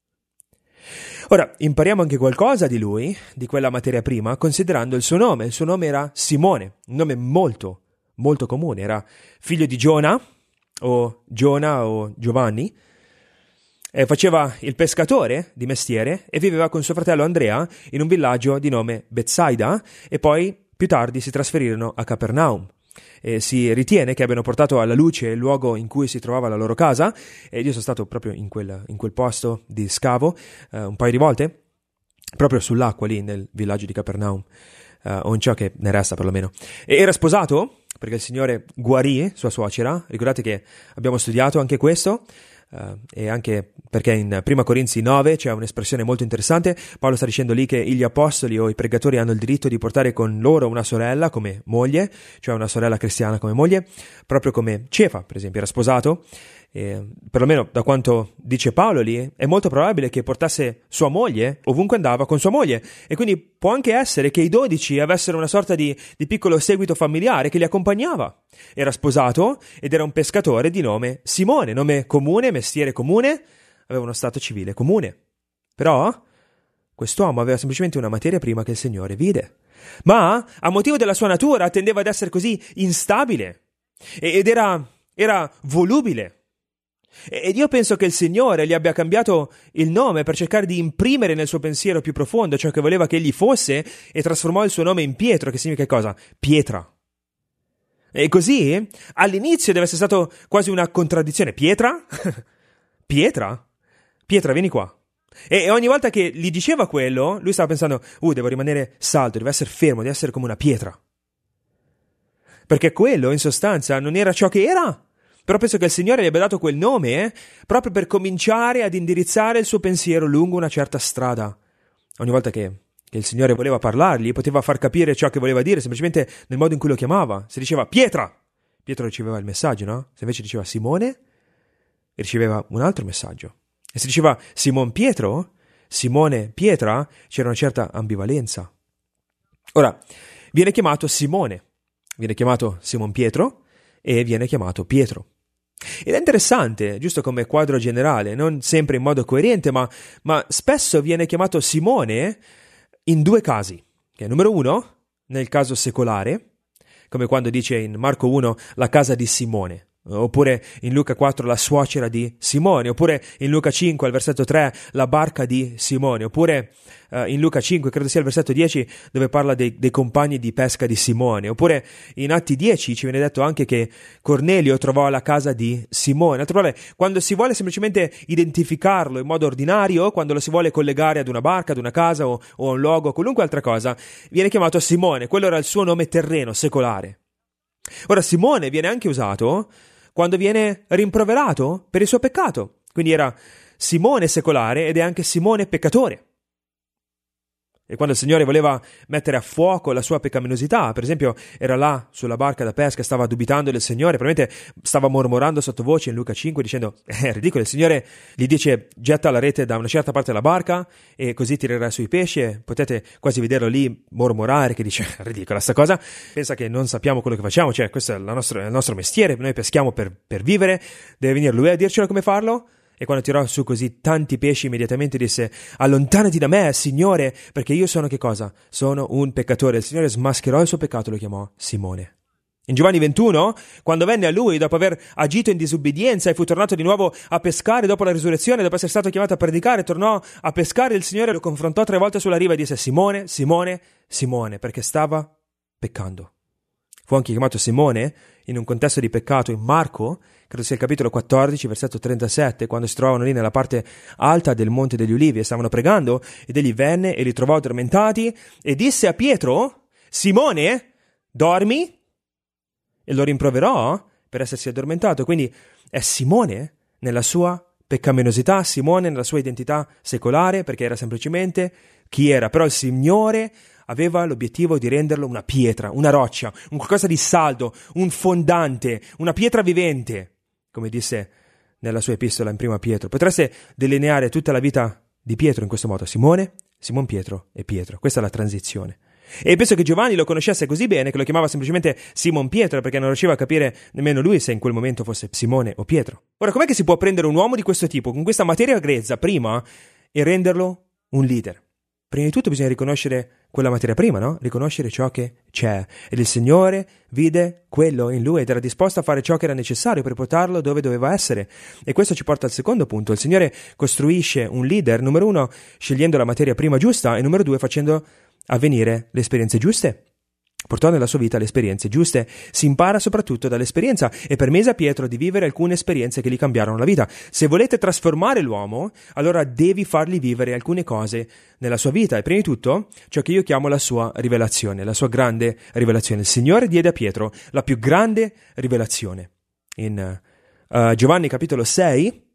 Ora, impariamo anche qualcosa di lui, di quella materia prima, considerando il suo nome. Il suo nome era Simone, un nome molto, molto comune. Era figlio di Giona, o Giona o Giovanni, eh, faceva il pescatore di mestiere e viveva con suo fratello Andrea in un villaggio di nome Betsaida, e poi più tardi si trasferirono a Capernaum. E si ritiene che abbiano portato alla luce il luogo in cui si trovava la loro casa, e io sono stato proprio in quel, in quel posto di scavo eh, un paio di volte, proprio sull'acqua lì nel villaggio di Capernaum, eh, o in ciò che ne resta perlomeno. E era sposato perché il Signore guarì sua suocera. Ricordate che abbiamo studiato anche questo, uh, e anche perché in Prima Corinzi nove c'è un'espressione molto interessante. Paolo sta dicendo lì che gli apostoli o i pregatori hanno il diritto di portare con loro una sorella come moglie, cioè una sorella cristiana come moglie, proprio come Cefa, per esempio, era sposato. E, perlomeno da quanto dice Paolo lì, è molto probabile che portasse sua moglie ovunque andava con sua moglie, e quindi può anche essere che i dodici avessero una sorta di, di piccolo seguito familiare che li accompagnava. Era sposato ed era un pescatore di nome Simone, nome comune, mestiere comune, aveva uno stato civile comune. Però quest'uomo aveva semplicemente una materia prima che il Signore vide, ma a motivo della sua natura tendeva ad essere così instabile ed era, era volubile. Ed io penso che il Signore gli abbia cambiato il nome per cercare di imprimere nel suo pensiero più profondo ciò che voleva che egli fosse, e trasformò il suo nome in Pietro, che significa cosa? Pietra. E così all'inizio deve essere stato quasi una contraddizione. Pietra? Pietra? Pietra, vieni qua. E ogni volta che gli diceva quello, lui stava pensando: uh, devo rimanere saldo, devo essere fermo, devo essere come una pietra. Perché quello, in sostanza, non era ciò che era. Però penso che il Signore gli abbia dato quel nome eh, proprio per cominciare ad indirizzare il suo pensiero lungo una certa strada. Ogni volta che, che il Signore voleva parlargli, poteva far capire ciò che voleva dire semplicemente nel modo in cui lo chiamava. Se diceva Pietra, Pietro riceveva il messaggio, no? Se invece diceva Simone, riceveva un altro messaggio. E se diceva Simon Pietro, Simone Pietra, c'era una certa ambivalenza. Ora, viene chiamato Simone, viene chiamato Simon Pietro, e viene chiamato Pietro. Ed è interessante, giusto come quadro generale, non sempre in modo coerente, ma, ma spesso viene chiamato Simone in due casi. Okay, numero uno, nel caso secolare, come quando dice in Marco uno la casa di Simone, oppure in Luca quattro la suocera di Simone, oppure in Luca cinque al versetto tre la barca di Simone, oppure uh, in Luca cinque credo sia il versetto dieci dove parla dei, dei compagni di pesca di Simone, oppure in Atti dieci ci viene detto anche che Cornelio trovò la casa di Simone. In altre parole, quando si vuole semplicemente identificarlo in modo ordinario, quando lo si vuole collegare ad una barca, ad una casa o, o a un luogo, qualunque altra cosa, viene chiamato Simone. Quello era il suo nome terreno, secolare. Ora Simone viene anche usato quando viene rimproverato per il suo peccato. Quindi era Simone secolare ed è anche Simone peccatore. E quando il Signore voleva mettere a fuoco la sua peccaminosità, per esempio era là sulla barca da pesca, stava dubitando del Signore, probabilmente stava mormorando sottovoce in Luca cinque dicendo è ridicolo, il Signore gli dice getta la rete da una certa parte della barca e così tirerai sui pesci, e potete quasi vederlo lì mormorare che dice ridicola sta cosa, pensa che non sappiamo quello che facciamo, cioè questo è il nostro, è il nostro mestiere, noi peschiamo per, per vivere, deve venire lui a dircelo come farlo. E quando tirò su così tanti pesci immediatamente disse allontanati da me, Signore, perché io sono che cosa? Sono un peccatore. Il Signore smascherò il suo peccato e lo chiamò Simone. In Giovanni ventuno, quando venne a lui dopo aver agito in disubbidienza e fu tornato di nuovo a pescare dopo la risurrezione, dopo essere stato chiamato a predicare, tornò a pescare, il Signore lo confrontò tre volte sulla riva e disse Simone, Simone, Simone, perché stava peccando. Fu anche chiamato Simone in un contesto di peccato in Marco, credo sia il capitolo quattordici, versetto trentasette, quando si trovavano lì nella parte alta del Monte degli Ulivi e stavano pregando, ed egli venne e li trovò addormentati e disse a Pietro, Simone, dormi? E lo rimproverò per essersi addormentato. Quindi è Simone nella sua peccaminosità, Simone nella sua identità secolare, perché era semplicemente chi era, però il Signore aveva l'obiettivo di renderlo una pietra, una roccia, un qualcosa di saldo, un fondante, una pietra vivente, come disse nella sua epistola in prima Pietro. Potreste delineare tutta la vita di Pietro in questo modo: Simone, Simon Pietro e Pietro. Questa è la transizione. E penso che Giovanni lo conoscesse così bene che lo chiamava semplicemente Simon Pietro, perché non riusciva a capire nemmeno lui se in quel momento fosse Simone o Pietro. Ora, com'è che si può prendere un uomo di questo tipo, con questa materia grezza prima, e renderlo un leader? Prima di tutto bisogna riconoscere quella materia prima, no? Riconoscere ciò che c'è. Ed il Signore vide quello in lui ed era disposto a fare ciò che era necessario per portarlo dove doveva essere. E questo ci porta al secondo punto. Il Signore costruisce un leader, numero uno, scegliendo la materia prima giusta, e numero due, facendo avvenire le esperienze giuste. Portò nella sua vita le esperienze giuste. Si impara soprattutto dall'esperienza e permise a Pietro di vivere alcune esperienze che gli cambiarono la vita. Se volete trasformare l'uomo, allora devi fargli vivere alcune cose nella sua vita, e prima di tutto ciò che io chiamo la sua rivelazione, la sua grande rivelazione. Il Signore diede a Pietro la più grande rivelazione. In uh, Giovanni capitolo sei,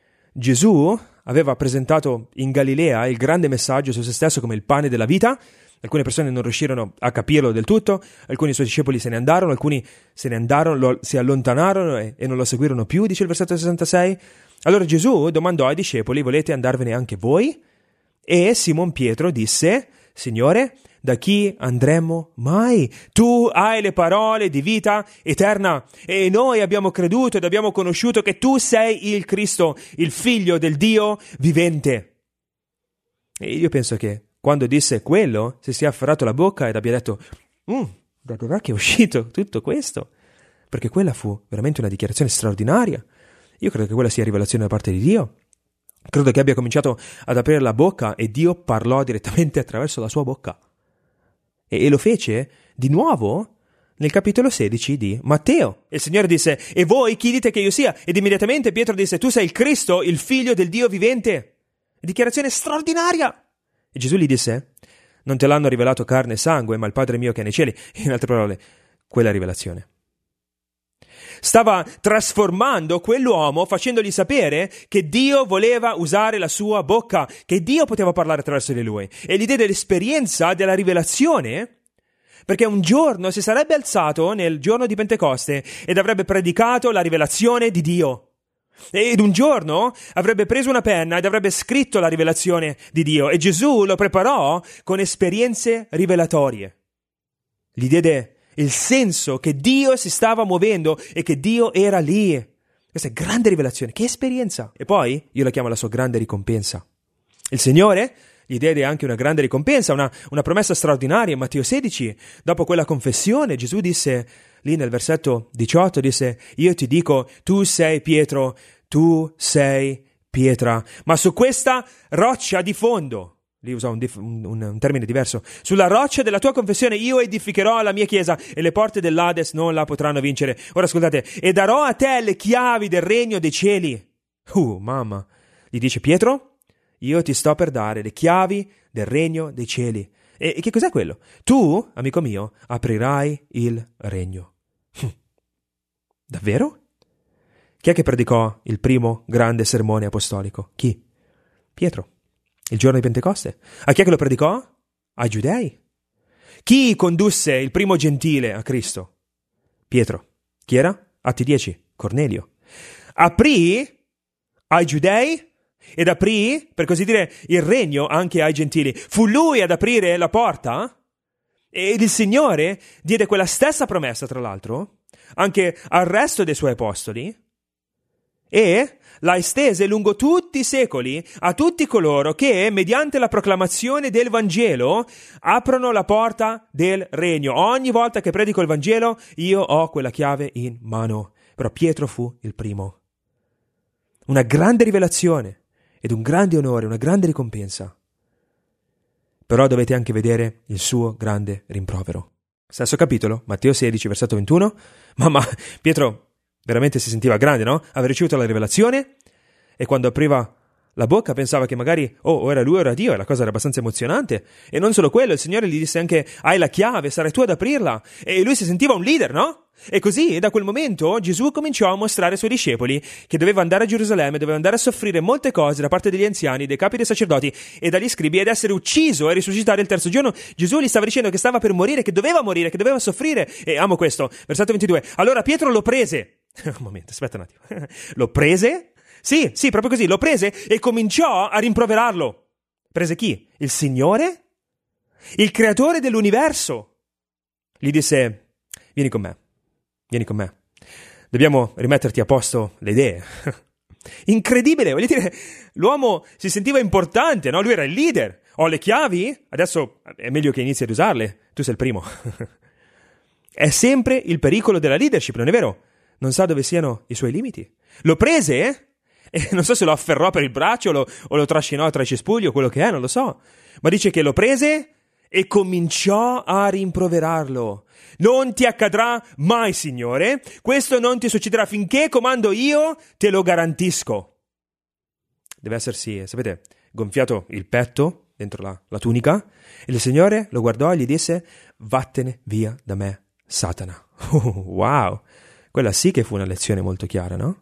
Gesù aveva presentato in Galilea il grande messaggio su se stesso come il pane della vita. Alcune persone non riuscirono a capirlo del tutto, alcuni suoi discepoli se ne andarono, alcuni se ne andarono, lo, si allontanarono e, e non lo seguirono più, dice il versetto sessantasei. Allora Gesù domandò ai discepoli: volete andarvene anche voi? E Simon Pietro disse: Signore, da chi andremo mai? Tu hai le parole di vita eterna e noi abbiamo creduto ed abbiamo conosciuto che tu sei il Cristo, il Figlio del Dio vivente. E io penso che quando disse quello, si sia afferrato la bocca ed abbia detto mm, da dov'è che è uscito tutto questo? Perché quella fu veramente una dichiarazione straordinaria. Io credo che quella sia rivelazione da parte di Dio. Credo che abbia cominciato ad aprire la bocca e Dio parlò direttamente attraverso la sua bocca. E, e lo fece di nuovo nel capitolo sedici di Matteo. E il Signore disse: e voi chi dite che io sia? Ed immediatamente Pietro disse: tu sei il Cristo, il Figlio del Dio vivente. Dichiarazione straordinaria. E Gesù gli disse: non te l'hanno rivelato carne e sangue, ma il Padre mio che è nei cieli. In altre parole, quella rivelazione. Stava trasformando quell'uomo, facendogli sapere che Dio voleva usare la sua bocca, che Dio poteva parlare attraverso di lui. E gli diede l'esperienza della rivelazione, perché un giorno si sarebbe alzato nel giorno di Pentecoste ed avrebbe predicato la rivelazione di Dio. Ed un giorno avrebbe preso una penna ed avrebbe scritto la rivelazione di Dio, e Gesù lo preparò con esperienze rivelatorie. Gli diede il senso che Dio si stava muovendo e che Dio era lì. Questa è grande rivelazione, che esperienza! E poi io la chiamo la sua grande ricompensa. Il Signore gli diede anche una grande ricompensa, una, una promessa straordinaria in Matteo sedici. Dopo quella confessione Gesù disse, lì nel versetto diciotto, disse: io ti dico, tu sei Pietro, tu sei pietra, ma su questa roccia di fondo, lì usa un, dif- un, un termine diverso, sulla roccia della tua confessione io edificherò la mia chiesa e le porte dell'Ades non la potranno vincere. Ora ascoltate, e darò a te le chiavi del regno dei cieli. Uh, mamma, gli dice Pietro, io ti sto per dare le chiavi del regno dei cieli. E, e che cos'è quello? Tu, amico mio, aprirai il regno. Davvero? Chi è che predicò il primo grande sermone apostolico? Chi? Pietro. Il giorno di Pentecoste. A chi è che lo predicò? Ai giudei. Chi condusse il primo gentile a Cristo? Pietro. Chi era? Atti dieci. Cornelio. Aprì ai giudei ed aprì, per così dire, il regno anche ai gentili. Fu lui ad aprire la porta ed il Signore diede quella stessa promessa, tra l'altro, anche al resto dei suoi apostoli, e la estese lungo tutti i secoli a tutti coloro che, mediante la proclamazione del Vangelo, aprono la porta del regno. Ogni volta che predico il Vangelo, io ho quella chiave in mano. Però Pietro fu il primo. Una grande rivelazione ed un grande onore, una grande ricompensa. Però dovete anche vedere il suo grande rimprovero. Stesso capitolo, Matteo sedici, versetto ventuno. Mamma, Pietro veramente si sentiva grande, no? Aveva ricevuto la rivelazione e quando apriva la bocca pensava che magari, oh, o era lui o era Dio, e la cosa era abbastanza emozionante. E non solo quello, il Signore gli disse anche, hai la chiave, sarai tu ad aprirla. E lui si sentiva un leader, no? E così, da quel momento, Gesù cominciò a mostrare ai suoi discepoli che doveva andare a Gerusalemme, doveva andare a soffrire molte cose da parte degli anziani, dei capi dei sacerdoti e dagli scribi ed essere ucciso e risuscitare il terzo giorno. Gesù gli stava dicendo che stava per morire, che doveva morire, che doveva soffrire. E amo questo, versetto ventidue. Allora Pietro lo prese. Un momento, aspetta un attimo. Lo prese? Sì, sì, proprio così, lo prese e cominciò a rimproverarlo. Prese chi? Il Signore? Il creatore dell'universo. Gli disse, vieni con me, vieni con me. Dobbiamo rimetterti a posto le idee. Incredibile, voglio dire, l'uomo si sentiva importante, no? Lui era il leader. Ho le chiavi, adesso è meglio che inizi ad usarle. Tu sei il primo. È sempre il pericolo della leadership, non è vero? Non sa dove siano i suoi limiti. Lo prese e non so se lo afferrò per il braccio o lo, o lo trascinò tra i cespugli o quello che è, non lo so. Ma dice che lo prese e cominciò a rimproverarlo. Non ti accadrà mai, Signore. Questo non ti succederà finché comando io, te lo garantisco. Deve essersi, sapete, gonfiato il petto dentro la, la tunica e il Signore lo guardò e gli disse, vattene via da me, Satana. Oh, wow! Quella sì che fu una lezione molto chiara, no?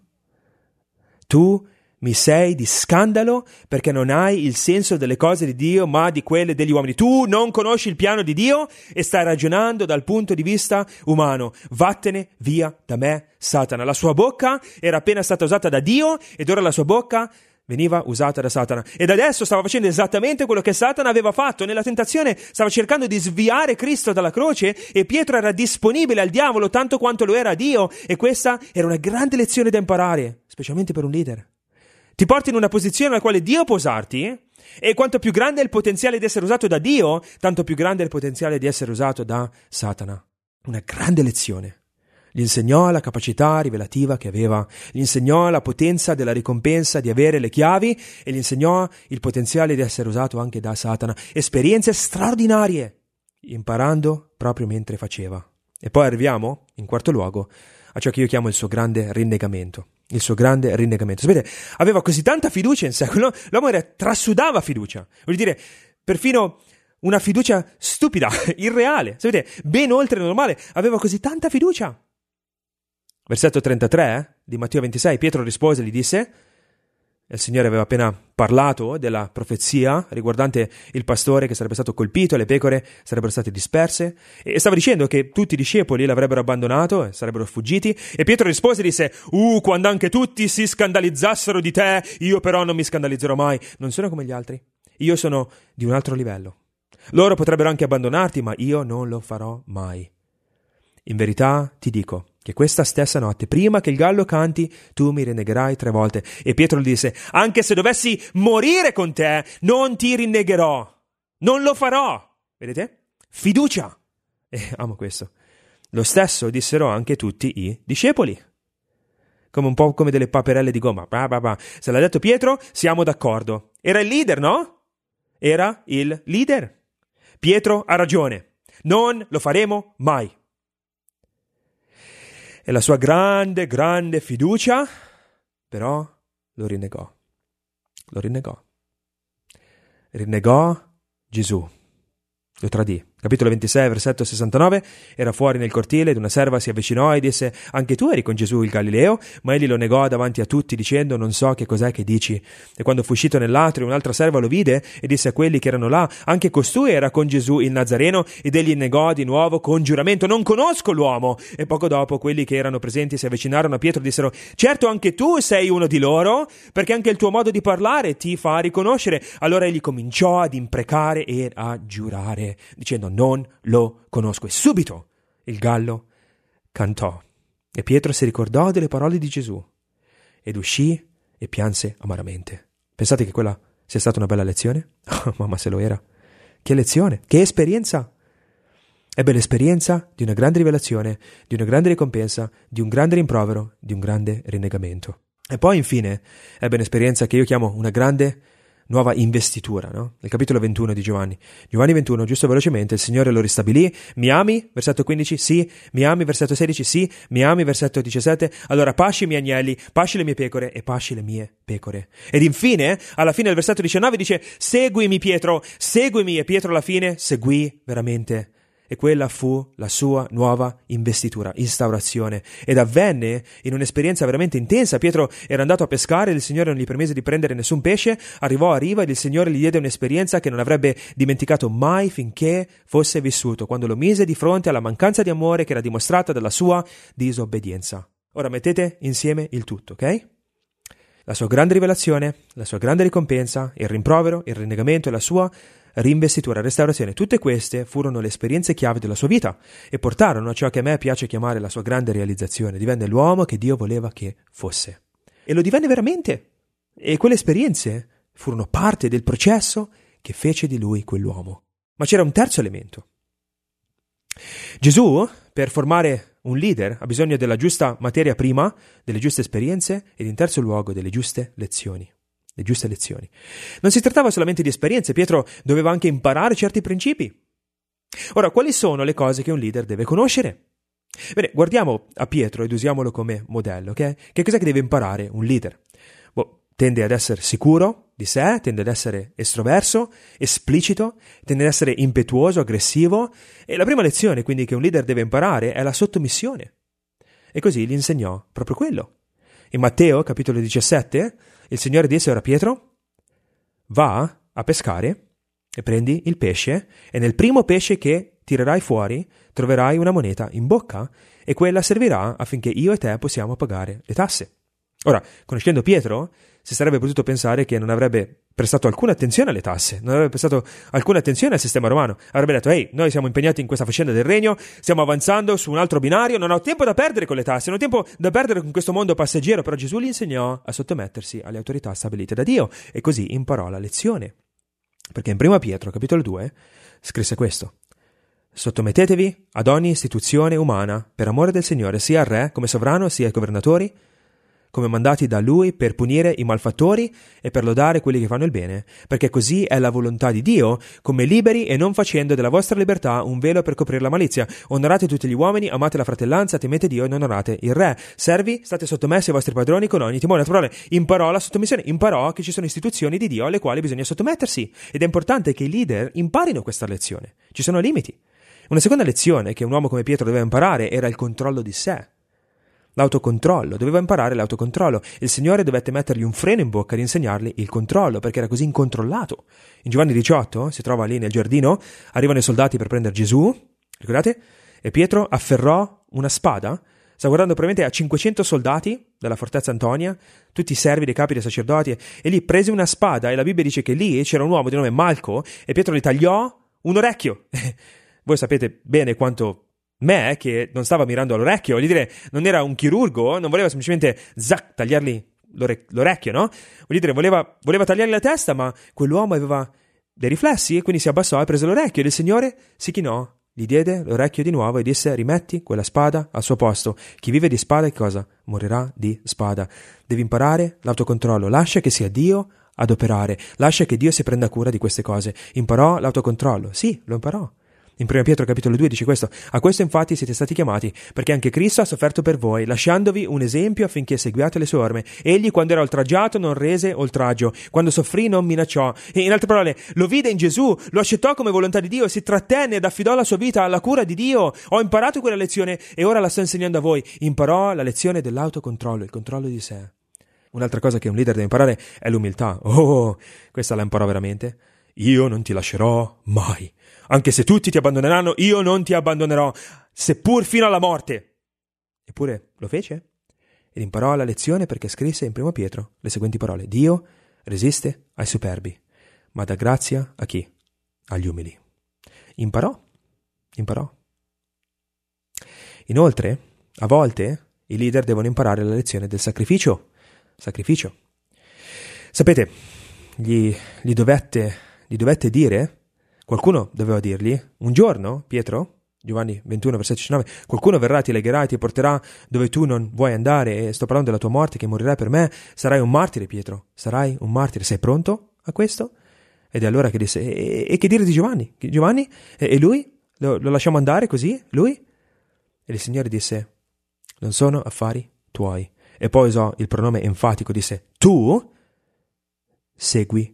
Tu mi sei di scandalo perché non hai il senso delle cose di Dio, ma di quelle degli uomini. Tu non conosci il piano di Dio e stai ragionando dal punto di vista umano. Vattene via da me, Satana. La sua bocca era appena stata usata da Dio ed ora la sua bocca veniva usata da Satana. Ed adesso stava facendo esattamente quello che Satana aveva fatto. Nella tentazione stava cercando di sviare Cristo dalla croce e Pietro era disponibile al diavolo tanto quanto lo era a Dio. E questa era una grande lezione da imparare, specialmente per un leader. Ti porti in una posizione nella quale Dio può usarti e quanto più grande è il potenziale di essere usato da Dio, tanto più grande è il potenziale di essere usato da Satana. Una grande lezione. Gli insegnò la capacità rivelativa che aveva, gli insegnò la potenza della ricompensa di avere le chiavi e gli insegnò il potenziale di essere usato anche da Satana. Esperienze straordinarie, imparando proprio mentre faceva. E poi arriviamo, in quarto luogo, a ciò che io chiamo il suo grande rinnegamento. Il suo grande rinnegamento. Sapete, aveva così tanta fiducia in sé, l'uomo era, trasudava fiducia. Vuol dire, perfino una fiducia stupida, irreale. Sapete, ben oltre il normale, aveva così tanta fiducia. Versetto trentatré di Matteo ventisei, Pietro rispose e gli disse, il Signore aveva appena parlato della profezia riguardante il pastore che sarebbe stato colpito e le pecore sarebbero state disperse e stava dicendo che tutti i discepoli l'avrebbero abbandonato e sarebbero fuggiti e Pietro rispose e disse, uh, quando anche tutti si scandalizzassero di te, io però non mi scandalizzerò mai. Non sono come gli altri, io sono di un altro livello. Loro potrebbero anche abbandonarti, ma io non lo farò mai. In verità ti dico che questa stessa notte, prima che il gallo canti, tu mi rinnegherai tre volte. E Pietro gli disse: anche se dovessi morire con te, non ti rinnegherò. Non lo farò. Vedete? Fiducia. E amo questo. Lo stesso dissero anche tutti i discepoli. Come un po' come delle paperelle di gomma. Bah, bah, bah. Se l'ha detto Pietro, siamo d'accordo. Era il leader, no? Era il leader. Pietro ha ragione. Non lo faremo mai. E la sua grande, grande fiducia, però, lo rinnegò. Lo rinnegò. Rinnegò Gesù. Lo tradì. Capitolo ventisei, versetto sessantanove. Era fuori nel cortile ed una serva si avvicinò e disse: anche tu eri con Gesù il Galileo? Ma egli lo negò davanti a tutti dicendo: non so che cos'è che dici. E quando fu uscito nell'atrio, un'altra serva lo vide e disse a quelli che erano là: anche costui era con Gesù il Nazareno. Ed egli negò di nuovo con giuramento: non conosco l'uomo. E poco dopo quelli che erano presenti si avvicinarono a Pietro e dissero: certo anche tu sei uno di loro, perché anche il tuo modo di parlare ti fa riconoscere. Allora egli cominciò ad imprecare e a giurare dicendo: non lo conosco. E subito il gallo cantò. E Pietro si ricordò delle parole di Gesù ed uscì e pianse amaramente. Pensate che quella sia stata una bella lezione? Oh, mamma, se lo era. Che lezione, che esperienza! Ebbe l'esperienza di una grande rivelazione, di una grande ricompensa, di un grande rimprovero, di un grande rinnegamento. E poi infine ebbe un'esperienza che io chiamo una grande nuova investitura, no? Nel capitolo ventuno di Giovanni. Giovanni ventuno, giusto velocemente, il Signore lo ristabilì. Mi ami? Versetto quindici, sì. Mi ami? Versetto sedici, sì. Mi ami? Versetto diciassette. Allora pasci i miei agnelli, pasci le mie pecore e pasci le mie pecore. Ed infine, alla fine del versetto diciannove dice: seguimi Pietro, seguimi. E Pietro alla fine seguì veramente. E quella fu la sua nuova investitura, instaurazione. Ed avvenne in un'esperienza veramente intensa. Pietro era andato a pescare, il Signore non gli permise di prendere nessun pesce, arrivò a riva ed il Signore gli diede un'esperienza che non avrebbe dimenticato mai finché fosse vissuto, quando lo mise di fronte alla mancanza di amore che era dimostrata dalla sua disobbedienza. Ora mettete insieme il tutto, ok? La sua grande rivelazione, la sua grande ricompensa, il rimprovero, il rinnegamento e la sua rinvestitura, restaurazione, tutte queste furono le esperienze chiave della sua vita e portarono a ciò che a me piace chiamare la sua grande realizzazione. Divenne l'uomo che Dio voleva che fosse. E lo divenne veramente. E quelle esperienze furono parte del processo che fece di lui quell'uomo. Ma c'era un terzo elemento. Gesù, per formare un leader, ha bisogno della giusta materia prima, delle giuste esperienze ed in terzo luogo delle giuste lezioni. Le giuste lezioni. Non si trattava solamente di esperienze, Pietro doveva anche imparare certi principi. Ora, quali sono le cose che un leader deve conoscere? Bene, guardiamo a Pietro ed usiamolo come modello, ok? Che cos'è che deve imparare un leader? Boh, tende ad essere sicuro di sé, tende ad essere estroverso, esplicito, tende ad essere impetuoso, aggressivo, e la prima lezione quindi che un leader deve imparare è la sottomissione. E così gli insegnò proprio quello. In Matteo, capitolo diciassette, il Signore disse: ora Pietro, va a pescare e prendi il pesce e nel primo pesce che tirerai fuori troverai una moneta in bocca e quella servirà affinché io e te possiamo pagare le tasse. Ora, conoscendo Pietro, si sarebbe potuto pensare che non avrebbe prestato alcuna attenzione alle tasse, non avrebbe prestato alcuna attenzione al sistema romano. Avrebbe detto: ehi, noi siamo impegnati in questa faccenda del regno, stiamo avanzando su un altro binario, non ho tempo da perdere con le tasse, non ho tempo da perdere con questo mondo passeggero. Però Gesù gli insegnò a sottomettersi alle autorità stabilite da Dio e così imparò la lezione. Perché in primo Pietro, capitolo due, scrisse questo: sottomettetevi ad ogni istituzione umana per amore del Signore, sia al re come sovrano, sia ai governatori, come mandati da Lui per punire i malfattori e per lodare quelli che fanno il bene, perché così è la volontà di Dio, come liberi e non facendo della vostra libertà un velo per coprire la malizia. Onorate tutti gli uomini, amate la fratellanza, temete Dio e non onorate il re. Servi, state sottomessi ai vostri padroni con ogni timore. Altre parole, imparò la sottomissione, imparò che ci sono istituzioni di Dio alle quali bisogna sottomettersi. Ed è importante che i leader imparino questa lezione. Ci sono limiti. Una seconda lezione che un uomo come Pietro doveva imparare era il controllo di sé. L'autocontrollo, doveva imparare l'autocontrollo. Il Signore dovette mettergli un freno in bocca ed insegnargli il controllo, perché era così incontrollato. In Giovanni diciotto, si trova lì nel giardino, arrivano i soldati per prendere Gesù, ricordate? E Pietro afferrò una spada, sta guardando probabilmente a cinquecento soldati della fortezza Antonia, tutti i servi dei capi dei sacerdoti, e lì prese una spada, e la Bibbia dice che lì c'era un uomo di nome Malco, e Pietro gli tagliò un orecchio. Voi sapete bene quanto me che non stava mirando all'orecchio, voglio dire, non era un chirurgo, non voleva semplicemente zac, tagliargli l'ore- l'orecchio, no? Voglio dire, voleva, voleva tagliargli la testa, ma quell'uomo aveva dei riflessi e quindi si abbassò e prese l'orecchio, ed il Signore si chinò, gli diede l'orecchio di nuovo e disse: rimetti quella spada al suo posto. Chi vive di spada, che cosa? Morirà di spada. Devi imparare l'autocontrollo, lascia che sia Dio ad operare, lascia che Dio si prenda cura di queste cose. Imparò l'autocontrollo, sì, lo imparò. In primo Pietro capitolo due dice questo: a questo infatti siete stati chiamati, perché anche Cristo ha sofferto per voi, lasciandovi un esempio affinché seguiate le sue orme. Egli, quando era oltraggiato, non rese oltraggio, quando soffrì non minacciò. E in altre parole, lo vide in Gesù, lo accettò come volontà di Dio, si trattenne ed affidò la sua vita alla cura di Dio. Ho imparato quella lezione e ora la sto insegnando a voi. Imparò la lezione dell'autocontrollo, il controllo di sé. Un'altra cosa che un leader deve imparare è l'umiltà. Oh, questa la imparò veramente. Io non ti lascerò mai. Anche se tutti ti abbandoneranno, io non ti abbandonerò, seppur fino alla morte. Eppure lo fece ed imparò la lezione, perché scrisse in primo Pietro le seguenti parole: Dio resiste ai superbi, ma dà grazia a chi? Agli umili. Imparò, imparò. Inoltre, a volte i leader devono imparare la lezione del sacrificio. Sacrificio. Sapete, gli, gli dovette, gli dovette dire... Qualcuno doveva dirgli, un giorno, Pietro, Giovanni ventuno, versetto diciannove, qualcuno verrà, ti legherà e ti porterà dove tu non vuoi andare, e sto parlando della tua morte, che morirai per me. Sarai un martire, Pietro, sarai un martire. Sei pronto a questo? Ed è allora che disse, e, e che dire di Giovanni? Giovanni? E, e lui? Lo, lo lasciamo andare così? Lui? E il Signore disse, non sono affari tuoi. E poi usò il pronome enfatico, disse, tu seguimi.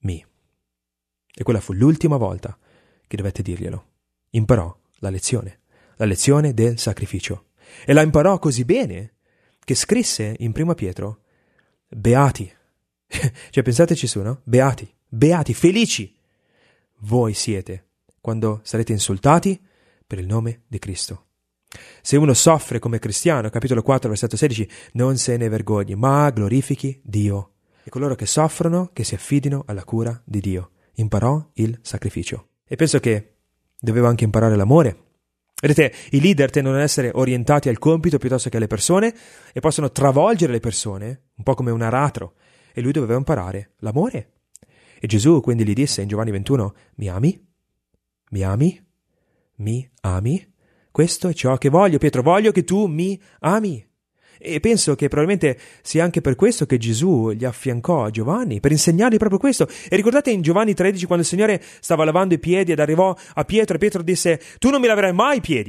E quella fu l'ultima volta che dovette dirglielo. Imparò la lezione, la lezione del sacrificio. E la imparò così bene che scrisse in primo Pietro: beati. Cioè, pensateci su, no? Beati, beati, felici voi siete quando sarete insultati per il nome di Cristo. Se uno soffre come cristiano, capitolo quattro, versetto sedici, non se ne vergogni, ma glorifichi Dio. E coloro che soffrono, che si affidino alla cura di Dio. Imparò il sacrificio. E penso che doveva anche imparare l'amore. Vedete, i leader tendono ad essere orientati al compito piuttosto che alle persone e possono travolgere le persone, un po' come un aratro. E lui doveva imparare l'amore. E Gesù quindi gli disse in Giovanni ventuno, mi ami? Mi ami? Mi ami? Questo è ciò che voglio, Pietro, voglio che tu mi ami. E penso che probabilmente sia anche per questo che Gesù gli affiancò a Giovanni, per insegnargli proprio questo. E ricordate in Giovanni tredici, quando il Signore stava lavando i piedi ed arrivò a Pietro, e Pietro disse, tu non mi laverai mai i piedi.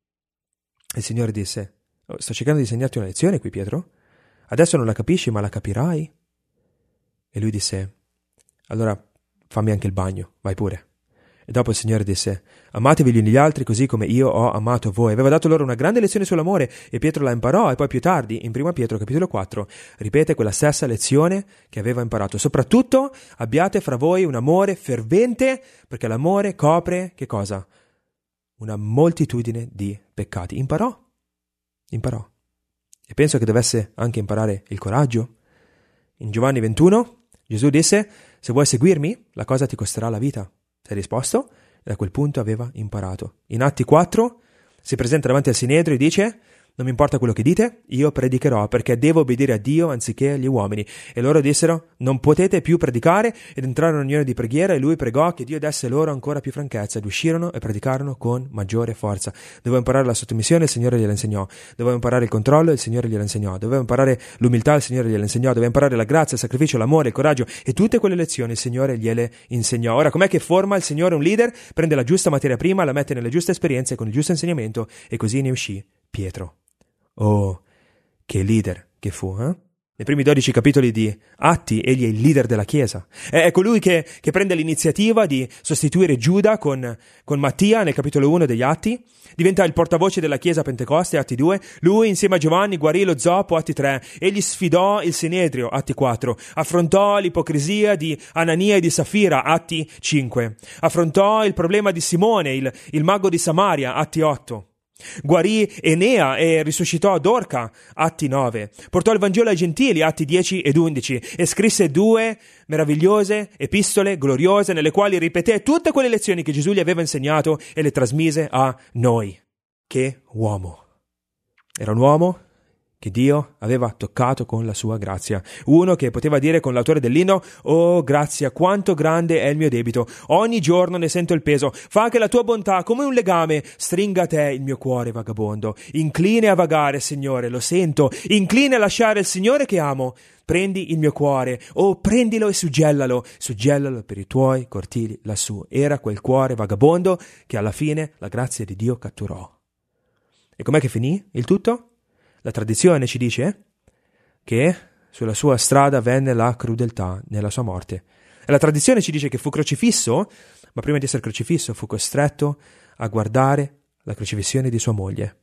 E il Signore disse, oh, sto cercando di insegnarti una lezione qui, Pietro. Adesso non la capisci, ma la capirai. E lui disse, allora fammi anche il bagno, vai pure. E dopo il Signore disse, amatevi gli uni gli altri così come io ho amato voi. Aveva dato loro una grande lezione sull'amore e Pietro la imparò, e poi più tardi, in primo Pietro capitolo quattro, ripete quella stessa lezione che aveva imparato. Soprattutto abbiate fra voi un amore fervente, perché l'amore copre, che cosa? Una moltitudine di peccati. Imparò, imparò. E penso che dovesse anche imparare il coraggio. In Giovanni ventuno, Gesù disse, se vuoi seguirmi, la cosa ti costerà la vita. Sei risposto? E da quel punto aveva imparato. In Atti quattro si presenta davanti al Sinedrio e dice, non mi importa quello che dite, io predicherò, perché devo obbedire a Dio anziché agli uomini. E loro dissero, non potete più predicare, ed entrarono in unione di preghiera, e lui pregò che Dio desse loro ancora più franchezza, ed uscirono e predicarono con maggiore forza. Dovevo imparare la sottomissione, il Signore gliela insegnò. Dovevo imparare il controllo, il Signore gliela insegnò. Dovevo imparare l'umiltà, il Signore gliela insegnò. Dovevo imparare la grazia, il sacrificio, l'amore, il coraggio, e tutte quelle lezioni il Signore gliele insegnò. Ora, com'è che forma il Signore un leader? Prende la giusta materia prima, la mette nelle giuste esperienze con il giusto insegnamento, e così ne uscì Pietro. Oh, che leader che fu, eh? Nei primi dodici capitoli di Atti, egli è il leader della Chiesa. È colui che, che prende l'iniziativa di sostituire Giuda con, con Mattia nel capitolo uno degli Atti. Diventa il portavoce della Chiesa Pentecoste, Atti due. Lui, insieme a Giovanni, guarì lo zoppo, Atti tre. Egli sfidò il Sinedrio, Atti quattro. Affrontò l'ipocrisia di Anania e di Safira, Atti cinque. Affrontò il problema di Simone, il, il mago di Samaria, Atti otto. Guarì Enea e risuscitò Dorca, Atti nove. Portò il Vangelo ai gentili, Atti dieci ed undici, e scrisse due meravigliose epistole gloriose nelle quali ripeté tutte quelle lezioni che Gesù gli aveva insegnato e le trasmise a noi. che uomo! Era un uomo che Dio aveva toccato con la sua grazia. Uno che poteva dire con l'autore dell'inno: «Oh, grazia, quanto grande è il mio debito! Ogni giorno ne sento il peso. Fa che la tua bontà, come un legame, stringa a te il mio cuore vagabondo. Incline a vagare, Signore, lo sento. Incline a lasciare il Signore che amo. Prendi il mio cuore, oh, prendilo e suggellalo. Suggellalo per i tuoi cortili lassù». Era quel cuore vagabondo che alla fine la grazia di Dio catturò. E com'è che finì il tutto? La tradizione ci dice che sulla sua strada venne la crudeltà nella sua morte. E la tradizione ci dice che fu crocifisso, ma prima di essere crocifisso fu costretto a guardare la crocifissione di sua moglie.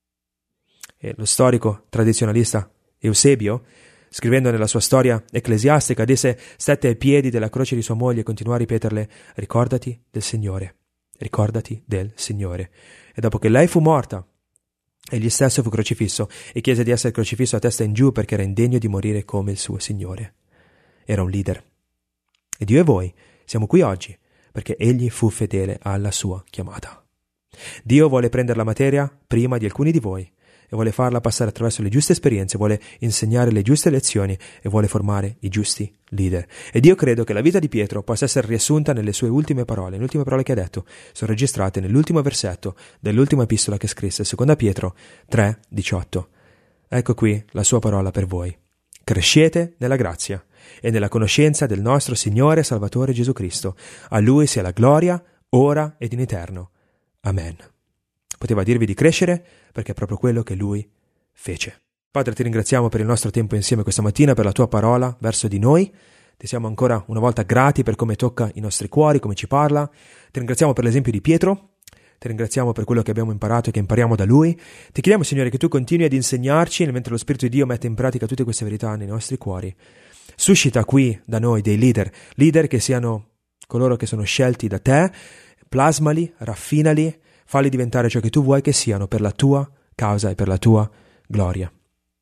E lo storico tradizionalista Eusebio, scrivendo nella sua storia ecclesiastica, disse: «Stette ai piedi della croce di sua moglie e continuò a ripeterle: ricordati del Signore, ricordati del Signore». E dopo che lei fu morta, egli stesso fu crocifisso e chiese di essere crocifisso a testa in giù perché era indegno di morire come il suo Signore. Era un leader. Ed io e voi siamo qui oggi perché egli fu fedele alla sua chiamata. Dio vuole prendere la materia prima di alcuni di voi e vuole farla passare attraverso le giuste esperienze, vuole insegnare le giuste lezioni e vuole formare i giusti leader. Ed io credo che la vita di Pietro possa essere riassunta nelle sue ultime parole. Le ultime parole che ha detto sono registrate nell'ultimo versetto dell'ultima epistola che scrisse, seconda Pietro tre diciotto. Ecco qui la sua parola per voi. Crescete nella grazia e nella conoscenza del nostro Signore e Salvatore Gesù Cristo. A Lui sia la gloria, ora ed in eterno. Amen. Poteva dirvi di crescere perché è proprio quello che Lui fece. Padre, ti ringraziamo per il nostro tempo insieme questa mattina, per la tua parola verso di noi. Ti siamo ancora una volta grati per come tocca i nostri cuori, come ci parla. Ti ringraziamo per l'esempio di Pietro. Ti ringraziamo per quello che abbiamo imparato e che impariamo da lui. Ti chiediamo, Signore, che tu continui ad insegnarci mentre lo Spirito di Dio mette in pratica tutte queste verità nei nostri cuori. Suscita qui da noi dei leader, leader che siano coloro che sono scelti da te, plasmali, raffinali, falli diventare ciò che tu vuoi che siano per la tua causa e per la tua gloria.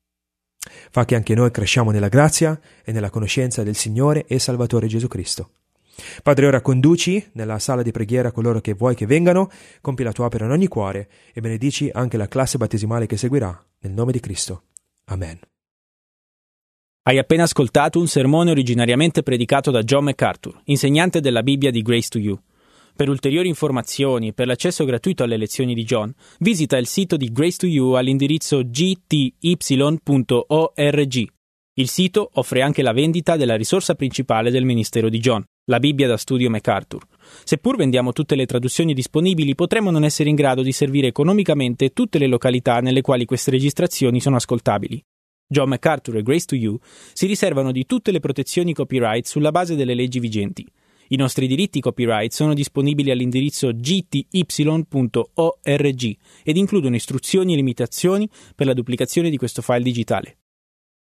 Fa che anche noi cresciamo nella grazia e nella conoscenza del Signore e Salvatore Gesù Cristo. Padre, ora conduci nella sala di preghiera coloro che vuoi che vengano, compi la tua opera in ogni cuore e benedici anche la classe battesimale che seguirà, nel nome di Cristo. Amen. Hai appena ascoltato un sermone originariamente predicato da John MacArthur, insegnante della Bibbia di Grace to You. Per ulteriori informazioni e per l'accesso gratuito alle lezioni di John, visita il sito di Grace to You all'indirizzo g t y punto org. Il sito offre anche la vendita della risorsa principale del ministero di John, la Bibbia da studio MacArthur. Seppur vendiamo tutte le traduzioni disponibili, potremmo non essere in grado di servire economicamente tutte le località nelle quali queste registrazioni sono ascoltabili. John MacArthur e Grace to You si riservano di tutte le protezioni copyright sulla base delle leggi vigenti. I nostri diritti copyright sono disponibili all'indirizzo g t y punto org ed includono istruzioni e limitazioni per la duplicazione di questo file digitale.